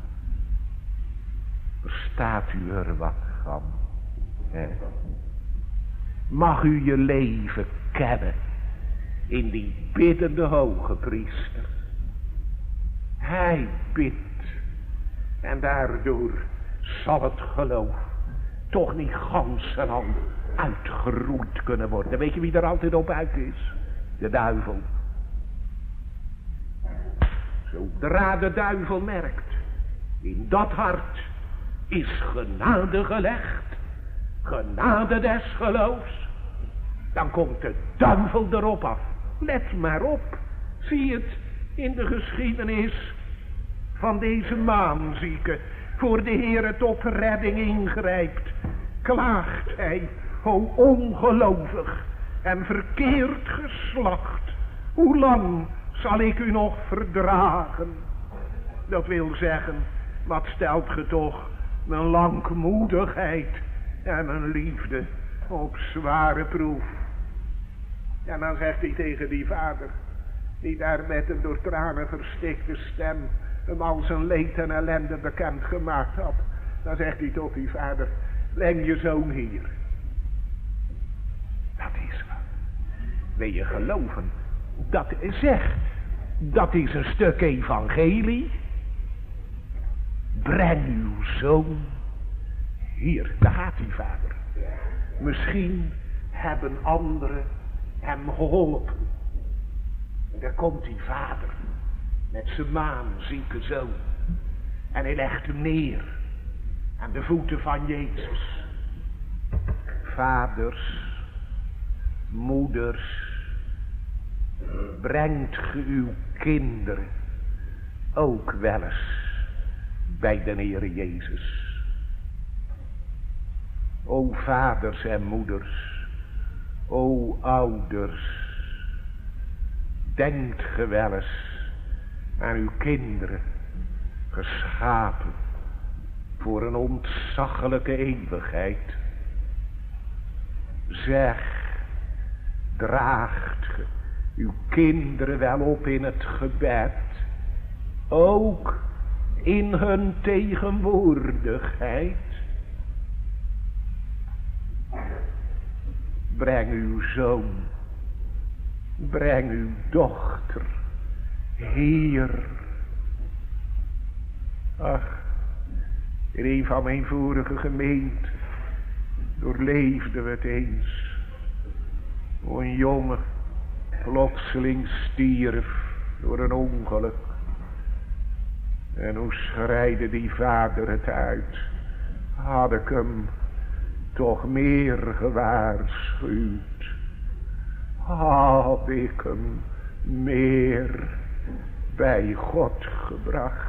Verstaat u er wat van? Hè? Mag u je leven kennen in die biddende hoge priester. Hij bidt. En daardoor zal het geloof toch niet gans en al uitgeroeid kunnen worden. Weet je wie er altijd op uit is? De duivel. Zodra de duivel merkt, in dat hart is genade gelegd, genade des geloofs, dan komt de duivel erop af. Let maar op, zie het in de geschiedenis van deze maanzieke. Voor de Heere tot redding ingrijpt, klaagt hij, o ongelovig en verkeerd geslacht, hoe lang zal ik u nog verdragen? Dat wil zeggen, wat stelt ge toch mijn langmoedigheid en mijn liefde op zware proef. En dan zegt hij tegen die vader, die daar met een door tranen verstikte stem hem al zijn leed en ellende bekend gemaakt had. Dan zegt hij tot die vader, breng je zoon hier. Dat is wat. Wil je geloven? Dat zeg, dat is een stuk evangelie. Breng uw zoon hier. Daar gaat die vader. Misschien hebben anderen hem geholpen. Daar komt die vader met zijn maanzieke zoon. En hij legt hem neer aan de voeten van Jezus. Vaders, moeders, brengt ge uw kinderen ook wel eens bij de Heere Jezus. O vaders en moeders, o ouders, denkt ge wel eens aan uw kinderen, geschapen voor een ontzaglijke eeuwigheid. Zeg, draagt ge uw kinderen wel op in het gebed, ook in hun tegenwoordigheid. Breng uw zoon, breng uw dochter hier. Ach, in een van mijn vorige gemeenten doorleefden we het eens. Hoe een jongen plotseling stierf door een ongeluk. En hoe schreide die vader het uit. Had ik hem toch meer gewaarschuwd. Had ik hem meer bij God gebracht.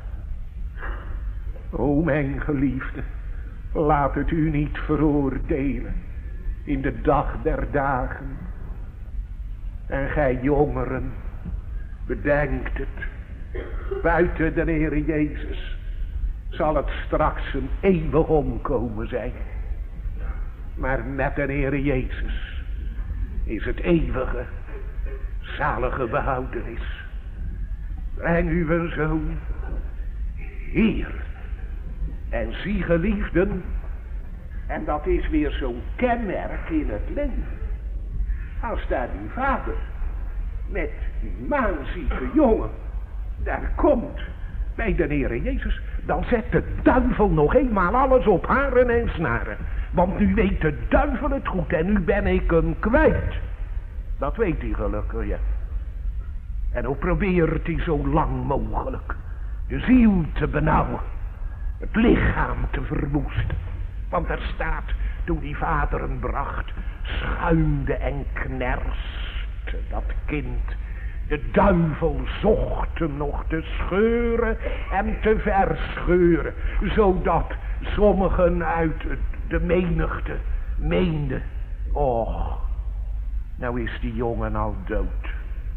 O mijn geliefde, laat het u niet veroordelen in de dag der dagen. En gij jongeren, bedenkt het, buiten de Heere Jezus zal het straks een eeuwig omkomen zijn. Maar met de Heere Jezus is het eeuwige, zalige behoudenis. Breng uw zoon hier. En zie geliefden, en dat is weer zo'n kenmerk in het leven. Als daar die vader met die maanzieke jongen daar komt bij de Heere Jezus, dan zet de duivel nog eenmaal alles op haren en snaren. Want nu weet de duivel het goed en nu ben ik hem kwijt. Dat weet hij gelukkig, ja. En hoe probeert hij zo lang mogelijk de ziel te benauwen, het lichaam te verwoesten. Want er staat, toen die vader hem bracht, schuimde en knerste dat kind. De duivel zocht hem nog te scheuren en te verscheuren, zodat sommigen uit de menigte meenden, och, nou is die jongen al dood.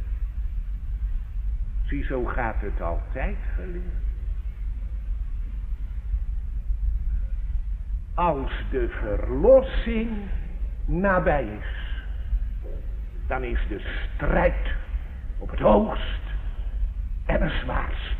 Zie, zo gaat het altijd, geliefd. Als de verlossing nabij is, dan is de strijd op het hoogst en het zwaarst.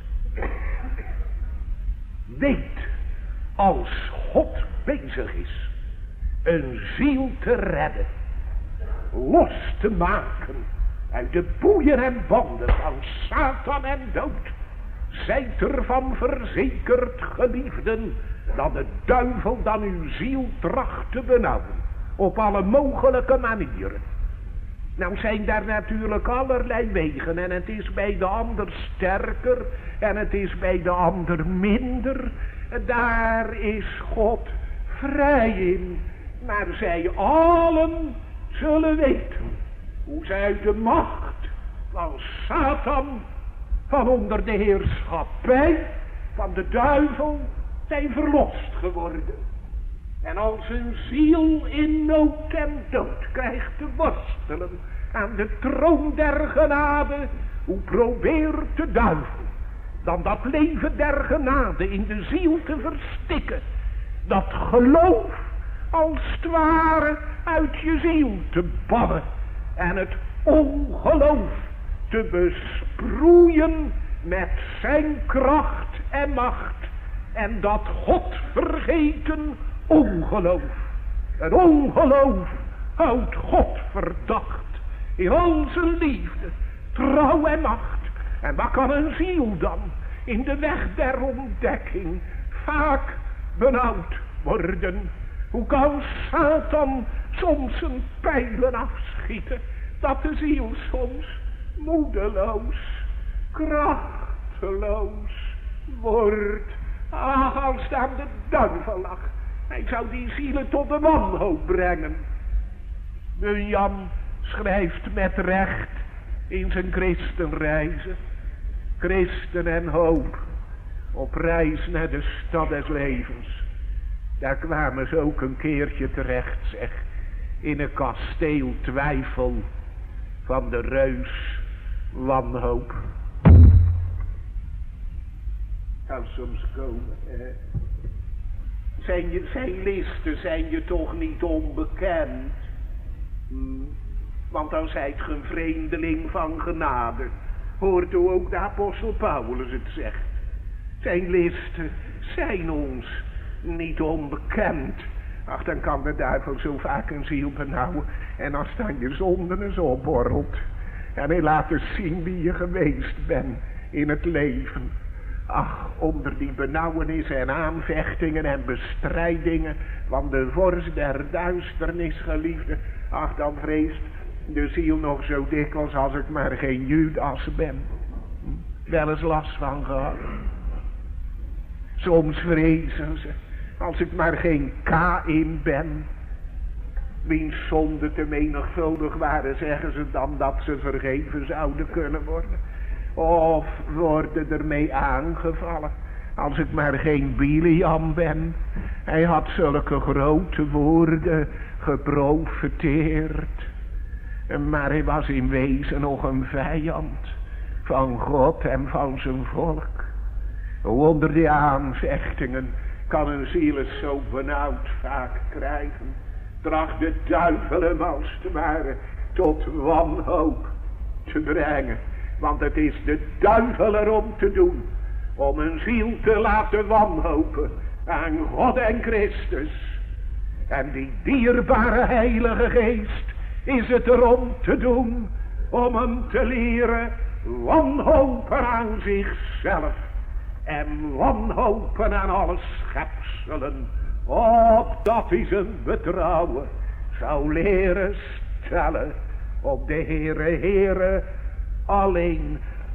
Weet, als God bezig is een ziel te redden, los te maken uit de boeien en banden van Satan en dood, zijt ervan verzekerd, geliefden, dat de duivel dan uw ziel tracht te benauwen, op alle mogelijke manieren. Nou zijn daar natuurlijk allerlei wegen en het is bij de ander sterker en het is bij de ander minder. Daar is God vrij in, maar zij allen zullen weten hoe zij uit de macht van Satan, van onder de heerschappij van de duivel zijn verlost geworden. En als een ziel in nood en dood krijgt te worstelen aan de troon der genade, hoe probeert de duivel dan dat leven der genade in de ziel te verstikken. Dat geloof als het ware uit je ziel te bannen. En het ongeloof te besproeien met zijn kracht en macht. En dat God vergeten ongeloof. Het ongeloof houdt God verdacht in al zijn liefde, trouw en macht. En wat kan een ziel dan in de weg der ontdekking vaak benauwd worden? Hoe kan Satan soms zijn pijlen afschieten, dat de ziel soms moedeloos, krachteloos wordt? Ach, als het aan de duivel lag, hij zou die zielen tot de wanhoop brengen. Jan schrijft met recht in zijn christenreizen. Christen en hoop, op reis naar de stad des levens. Daar kwamen ze ook een keertje terecht, zeg, in een kasteel twijfel van de reus wanhoop. Kan soms komen, hè. Zijn, je, zijn listen zijn je toch niet onbekend? Hm. Want dan zijt ge een vreemdeling van genade. Hoort u ook de apostel Paulus het zegt. Zijn listen zijn ons niet onbekend. Ach, dan kan de duivel zo vaak een ziel benauwen. En als dan je zonden eens opborrelt. En hij laat eens zien wie je geweest bent in het leven. Ach, onder die benauwenissen en aanvechtingen en bestrijdingen van de vorst der duisternis, geliefde. Ach, dan vreest de ziel nog zo dikwijls als ik maar geen Judas ben. Wel eens last van gehad. Soms vrezen ze, als ik maar geen Kaïn ben. Wiens zonden te menigvuldig waren, zeggen ze dan dat ze vergeven zouden kunnen worden. Of worden ermee aangevallen, als ik maar geen Biliam ben. Hij had zulke grote woorden geprofeteerd. Maar hij was in wezen nog een vijand van God en van zijn volk. Onder die aanvechtingen kan een ziel het zo benauwd vaak krijgen. Tracht de duivel hem als het ware tot wanhoop te brengen. Want het is de duivel erom te doen om een ziel te laten wanhopen aan God en Christus. En die dierbare Heilige Geest is het erom te doen om hem te leren wanhopen aan zichzelf en wanhopen aan alle schepselen, opdat hij zijn betrouwen zou leren stellen op de Heere. Heere alleen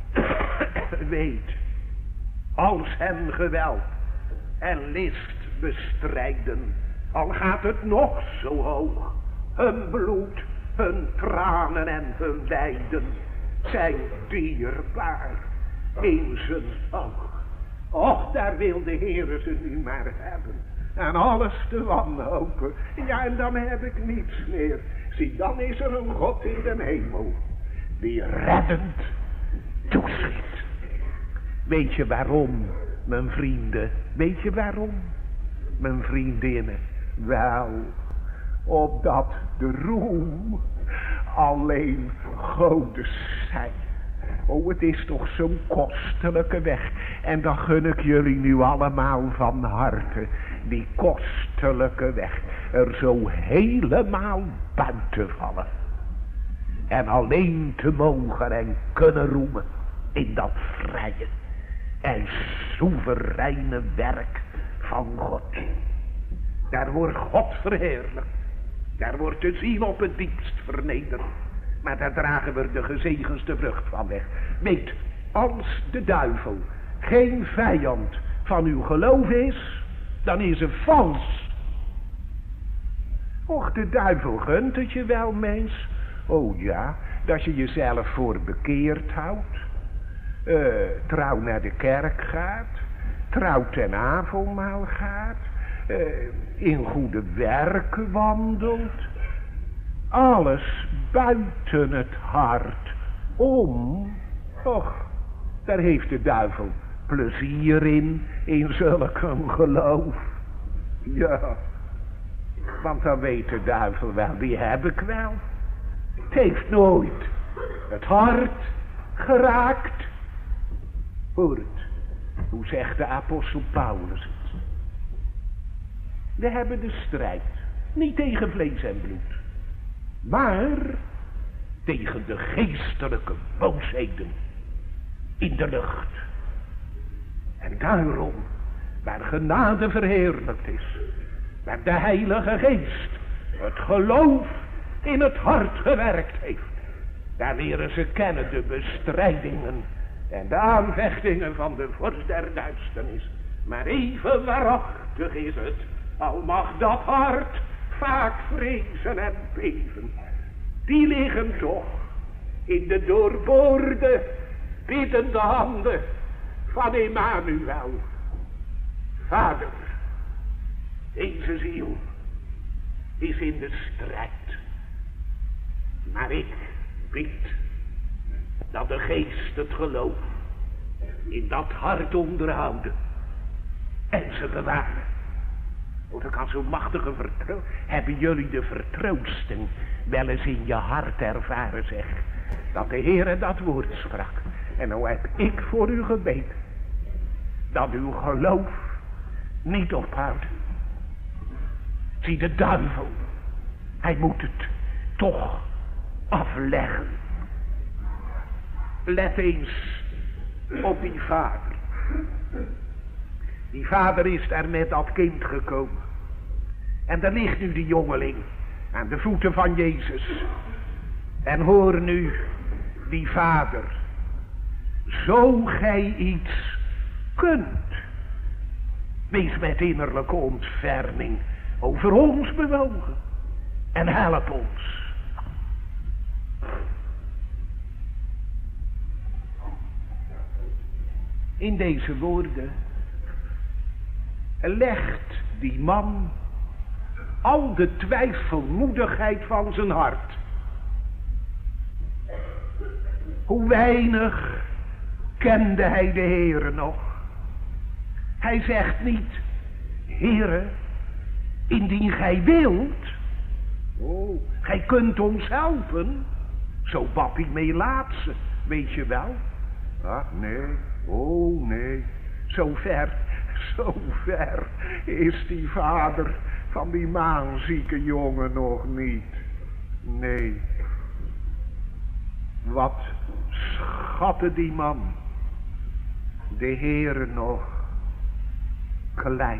weet, als hem geweld en list bestrijden, al gaat het nog zo hoog, hun bloed, hun tranen en hun lijden zijn dierbaar in zijn oog. Och, daar wil de Heere ze nu maar hebben. En alles te wanhopen. Ja, en dan heb ik niets meer. Zie, dan is er een God in de hemel die reddend toeschiet. Weet je waarom, mijn vrienden? Weet je waarom, mijn vriendinnen? Wel, opdat de roem alleen Godes zij. Oh, het is toch zo'n kostelijke weg. En dan gun ik jullie nu allemaal van harte die kostelijke weg er zo helemaal buiten vallen. En alleen te mogen en kunnen roemen in dat vrije en soevereine werk van God. Daar wordt God verheerlijkt. Daar wordt de ziel op het diepst vernederd. Maar daar dragen we de gezegendste vrucht van weg. Weet, als de duivel geen vijand van uw geloof is, dan is het vals. Och, de duivel gunt het je wel, mens. Oh ja, dat je jezelf voor bekeerd houdt. Uh, trouw naar de kerk gaat. Trouw ten avondmaal gaat. Uh, in goede werken wandelt. Alles buiten het hart om. Och, daar heeft de duivel plezier in, in zulk een geloof. Ja, want dan weet de duivel wel, die heb ik wel. Het heeft nooit het hart geraakt. Hoor het, hoe zegt de apostel Paulus het? We hebben de strijd, niet tegen vlees en bloed, maar tegen de geestelijke boosheden in de lucht. En daarom, waar genade verheerlijkt is, waar de Heilige Geest het geloof in het hart gewerkt heeft, daar leren ze kennen de bestrijdingen en de aanvechtingen van de vorst der duisternis. Maar even waarachtig is het, al mag dat hart vaak vrezen en beven, die liggen toch in de doorboorde, biddende handen van Emmanuel. Vader, deze ziel is in de strijd, maar ik bid dat de Geest het geloof in dat hart onderhouden en ze bewaren. Oh, dat kan zo'n machtige vertrouwen. Hebben jullie de vertroosting wel eens in je hart ervaren, zeg, dat de Heere dat woord sprak? En nou heb ik voor u gebeden dat uw geloof niet ophoudt. Zie, de duivel, hij moet het toch afleggen. Let eens op die vader. Die vader is daar met dat kind gekomen. En daar ligt nu die jongeling aan de voeten van Jezus. En hoor nu die vader. Zo gij iets kunt, wees met innerlijke ontferming over ons bewogen. En help ons. In deze woorden legt die man al de twijfelmoedigheid van zijn hart. Hoe weinig kende hij de Heere nog. Hij zegt niet, Heere, indien gij wilt, oh, gij kunt ons helpen. Zo bad hij mee laatste, weet je wel. Ach nee, oh nee, zo ver, zo ver is die vader van die maanzieke jongen nog niet. Nee. Wat schatte die man de Heere nog klein.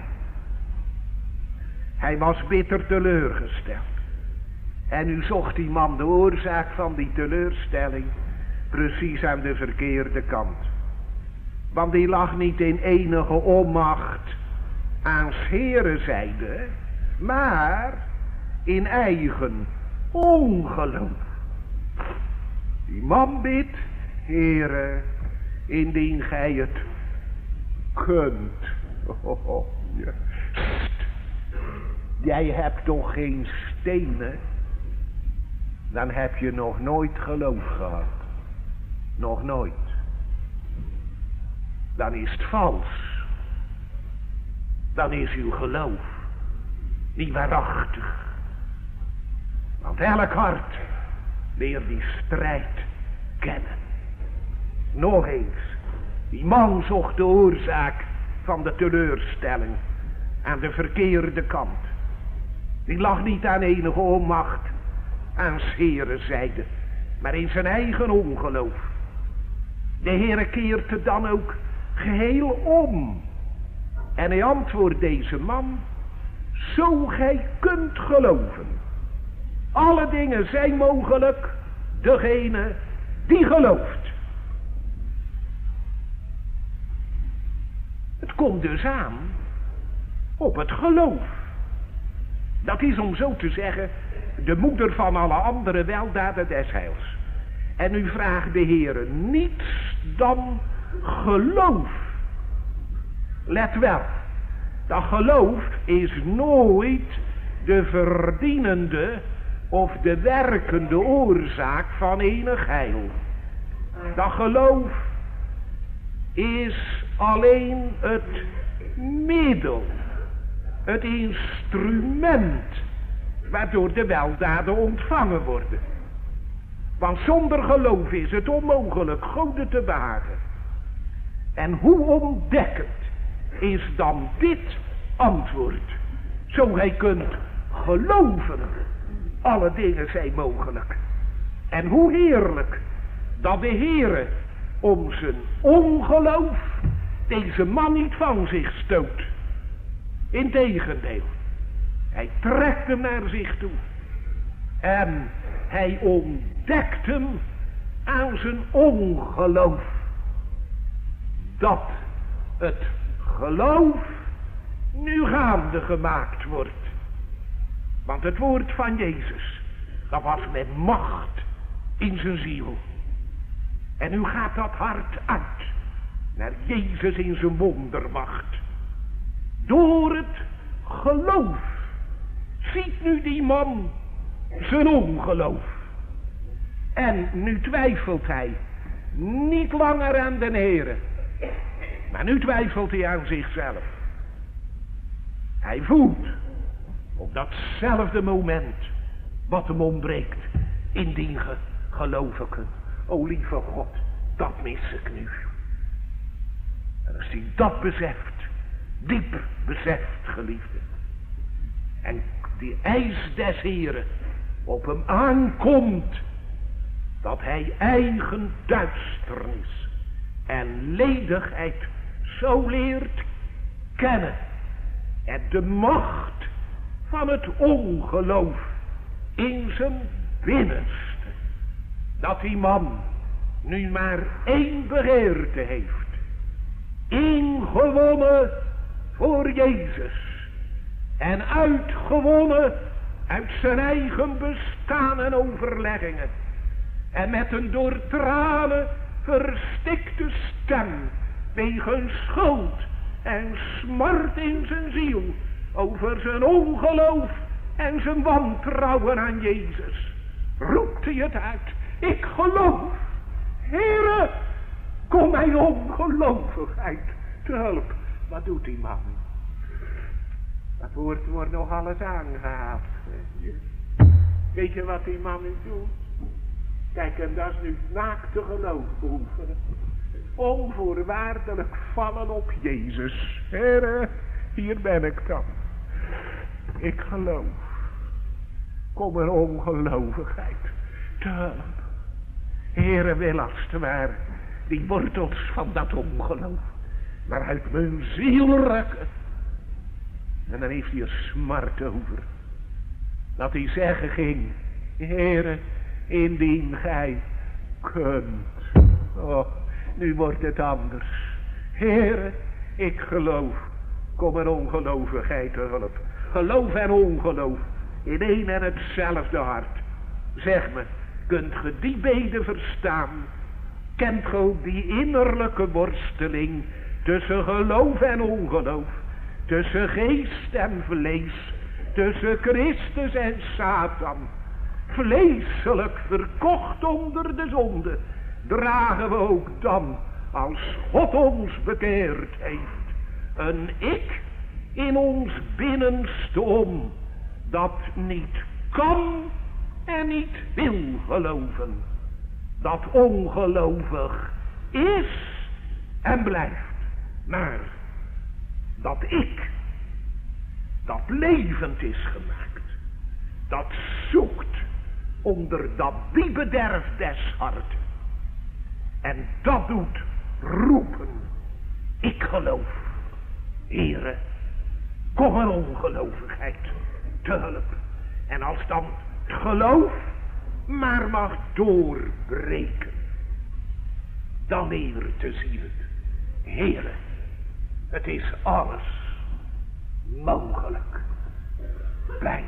Hij was bitter teleurgesteld. En nu zocht die man de oorzaak van die teleurstelling precies aan de verkeerde kant. Want die lag niet in enige onmacht aan 's Heere zijde, maar in eigen ongeloof. Die man bidt, Heere, indien gij het kunt. Oh, oh, ja. Jij hebt toch geen stenen? Dan heb je nog nooit geloof gehad. Nog nooit. Dan is het vals. Dan is uw geloof niet waarachtig. Want elk hart leert die strijd kennen. Nog eens. Die man zocht de oorzaak van de teleurstelling aan de verkeerde kant. Die lag niet aan enige onmacht aan 's Heere zijde, maar in zijn eigen ongeloof. De Heere keert het dan ook geheel om. En hij antwoordt deze man, zo gij kunt geloven. Alle dingen zijn mogelijk, degene die gelooft. Het komt dus aan op het geloof. Dat is, om zo te zeggen, de moeder van alle andere weldaden des heils. En nu vraagt de Heere niets dan geloof. Let wel, dat geloof is nooit de verdienende of de werkende oorzaak van enig heil. Dat geloof is alleen het middel, het instrument waardoor de weldaden ontvangen worden. Want zonder geloof is het onmogelijk Gode te behagen. En hoe ontdekkend is dan dit antwoord? Zo gij kunt geloven, alle dingen zijn mogelijk. En hoe heerlijk dat de Heere om zijn ongeloof deze man niet van zich stoot. Integendeel, hij trekt hem naar zich toe. En hij ontdekt hem aan zijn ongeloof. Dat het geloof nu gaande gemaakt wordt. Want het woord van Jezus, dat was met macht in zijn ziel. En nu gaat dat hart uit naar Jezus in zijn wondermacht. Door het geloof ziet nu die man zijn ongeloof. En nu twijfelt hij niet langer aan de Heere, maar nu twijfelt hij aan zichzelf. Hij voelt op datzelfde moment wat hem ontbreekt in die ge gelovigen. O lieve God, dat mis ik nu. En als hij dat beseft, diep beseft, geliefde, en die eis des Heren op hem aankomt, dat hij eigen duisternis en ledigheid zo leert kennen en de macht van het ongeloof in zijn binnenste, dat die man nu maar één begeerte heeft, ingewonnen voor Jezus en uitgewonnen uit zijn eigen bestaan en overleggingen, en met een door tranen verstikte stem wegens schuld en smart in zijn ziel over zijn ongeloof en zijn wantrouwen aan Jezus, roept hij het uit: ik geloof, Heere, kom mijn ongelovigheid te hulp. Wat doet die man? Dat woord wordt nog alles aangehaald. Weet je wat die man nu doet? Kijk, en dat is nu naakte geloof beoefenen. Onvoorwaardelijk vallen op Jezus. Heere, hier ben ik dan. Ik geloof. Kom er ongelovigheid te hulp. Heere, wil als het ware die wortels van dat ongeloof maar uit mijn ziel rukken. En dan heeft hij er smart over. Dat hij zeggen ging: Heere, indien gij kunt. Oh, nu wordt het anders. Heere, ik geloof. Kom er ongelovigheid te hulp. Geloof en ongeloof in één en hetzelfde hart. Zeg me, kunt ge die bede verstaan? Kent ge ook die innerlijke worsteling tussen geloof en ongeloof, tussen geest en vlees, tussen Christus en Satan? Vleeselijk verkocht onder de zonde, dragen we ook dan, als God ons bekeerd heeft, een ik in ons binnenste om, dat niet kan en niet wil geloven, dat ongelovig is en blijft, maar dat ik, dat levend is gemaakt, dat zoekt onder dat die bederf des harten, en dat doet roepen: ik geloof. Heere, kom er ongelovigheid te hulp. En als dan het geloof maar mag doorbreken, dan weer te zien het: Heere, het is alles mogelijk. Pijn.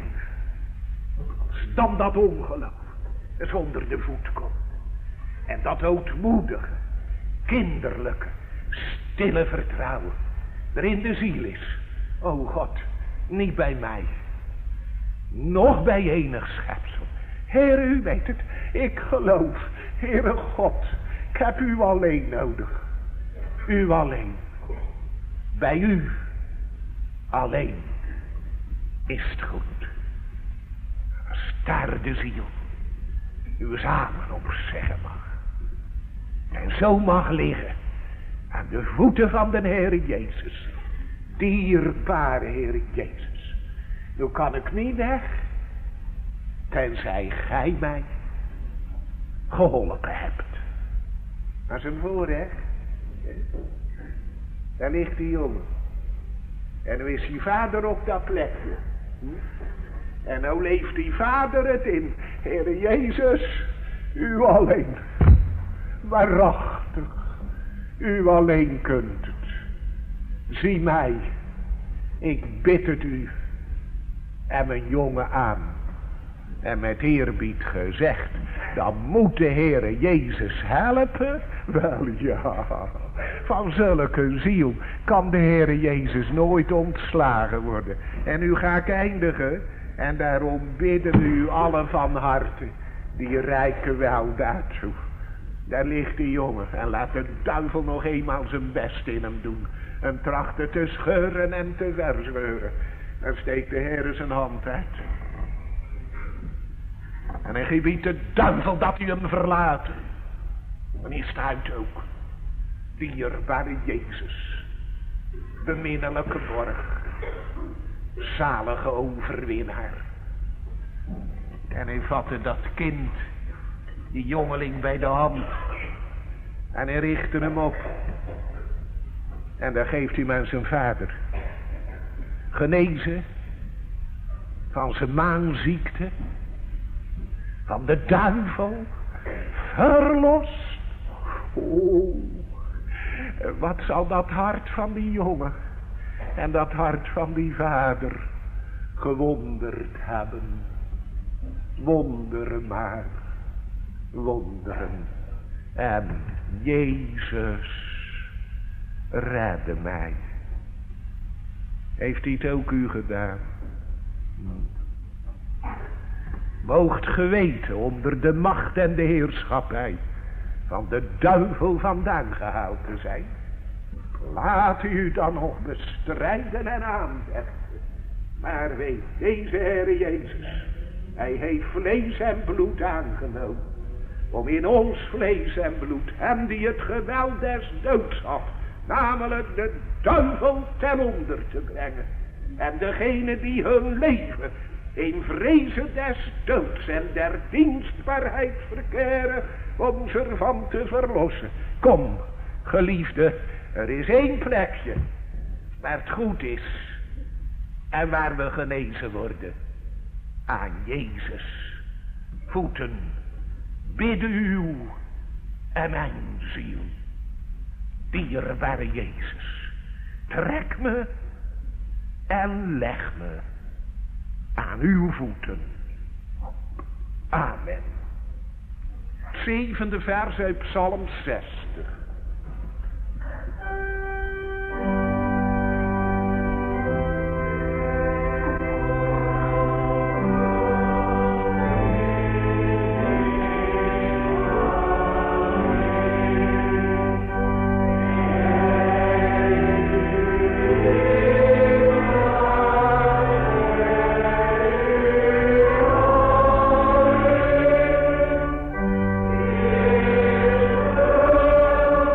Als dan dat ongeloof eens onder de voet komt, en dat ootmoedige, kinderlijke, stille vertrouwen er in de ziel is: o God, niet bij mij, nog bij enig schepsel. Heer, u weet het, ik geloof. Heere God, ik heb u alleen nodig. U alleen. Bij u alleen is het goed. Als daar de ziel uw samen op zeggen mag. En zo mag liggen aan de voeten van de Heere Jezus. Dierbare Heere Jezus. Nu kan ik niet weg. Tenzij gij mij geholpen hebt. Dat is een voorrecht. Daar ligt die jongen. En nu is die vader op dat plekje. En nou leeft die vader het in. Heere Jezus, u alleen. Waarachtig. U alleen kunt het. Zie mij. Ik bid het u. En mijn jongen aan. En met eerbied gezegd. Dan moet de Heere Jezus helpen. Wel ja. Van zulke ziel kan de Heere Jezus nooit ontslagen worden. En nu ga ik eindigen. En daarom bidden u allen van harte. Die rijke weldaad toe. Daar ligt die jongen. En laat de duivel nog eenmaal zijn best in hem doen. En trachten te scheuren en te verscheuren. Dan steekt de Heere zijn hand uit. En hij gebiedt de duivel dat hij hem verlaat. En hij stuit ook. Dierbare Jezus. Beminnelijke borg. Zalige overwinnaar. En hij vatte dat kind. Die jongeling bij de hand. En hij richtte hem op. En daar geeft hij hem aan zijn vader. Genezen. Van zijn maanziekte. Van de duivel. Verlost. Oh. Wat zal dat hart van die jongen. En dat hart van die vader. Gewonderd hebben. Wonderen maar. Wonderen. En Jezus. Redde mij. Heeft hij het ook u gedaan? Moogt geweten onder de macht en de heerschappij van de duivel vandaan gehaald te zijn. Laat u dan nog bestrijden en aanvechten. Maar weet, deze Heere Jezus, hij heeft vlees en bloed aangenomen. Om in ons vlees en bloed hem die het geweld des doods had, namelijk de duivel ten onder te brengen. En degene die hun leven in vrezen des doods en der dienstbaarheid verkeren, om ze ervan te verlossen. Kom, geliefde, er is één plekje waar het goed is en waar we genezen worden. Aan Jezus voeten bidden uw en mijn ziel. Dierbare Jezus, trek me en leg me aan uw voeten. Amen. Het zevende vers uit Psalm zestig. Oh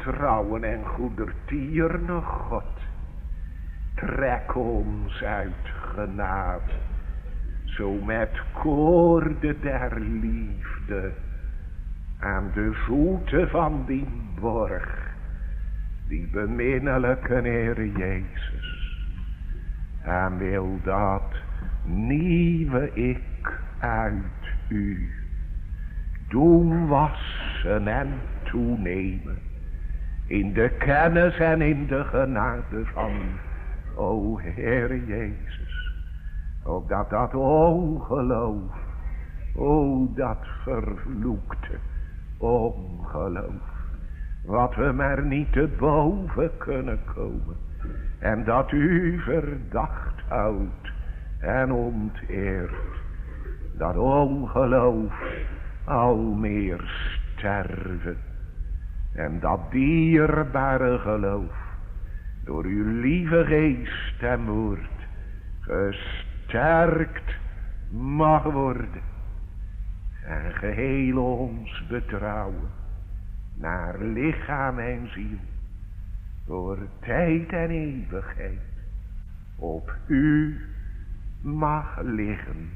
trouwen en goedertierne God, trek ons uit genade, zo met koorde der liefde, aan de voeten van die borg, die beminnelijke Heere Jezus. En wil dat nieuwe ik uit u doen wassen en toenemen, in de kennis en in de genade van u, o Heere Jezus. Opdat dat ongeloof, o dat vervloekte ongeloof, wat we maar niet te boven kunnen komen, en dat u verdacht houdt en onteert, dat ongeloof al meer sterven, en dat dierbare geloof door uw lieve geest en woord gesterkt mag worden, en geheel ons betrouwen naar lichaam en ziel voor tijd en eeuwigheid op u mag liggen,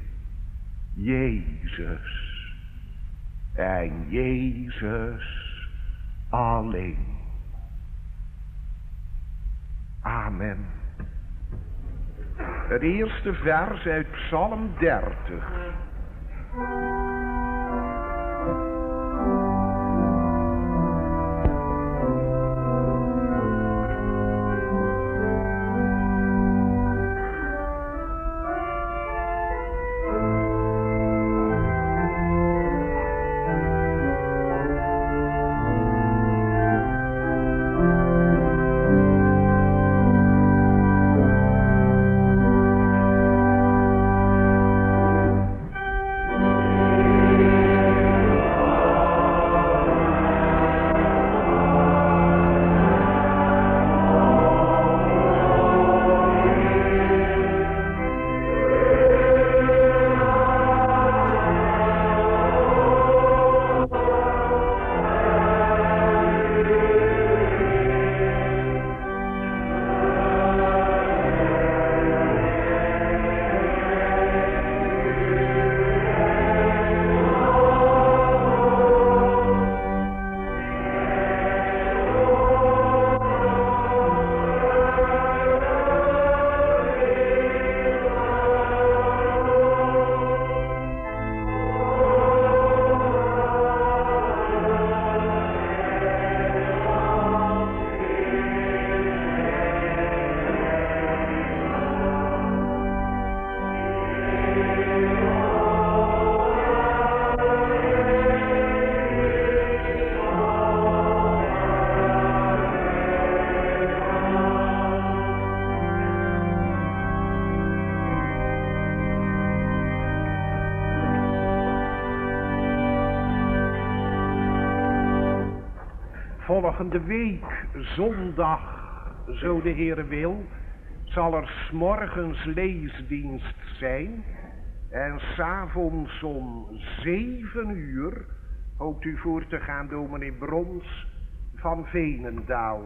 Jezus en Jezus alleen. Amen. Het eerste vers uit Psalm dertig. Volgende week, zondag, zo de Heere wil, zal er 's morgens leesdienst zijn. En 's avonds om zeven uur hoopt u voor te gaan dominee Brons van Veenendaal.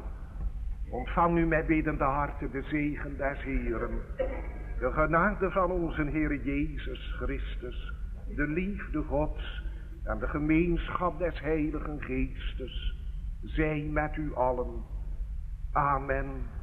Ontvang u met biddende harten de zegen des Heeren. De genade van onze Heer Jezus Christus, de liefde Gods en de gemeenschap des Heiligen Geestes zij met u allen. Amen.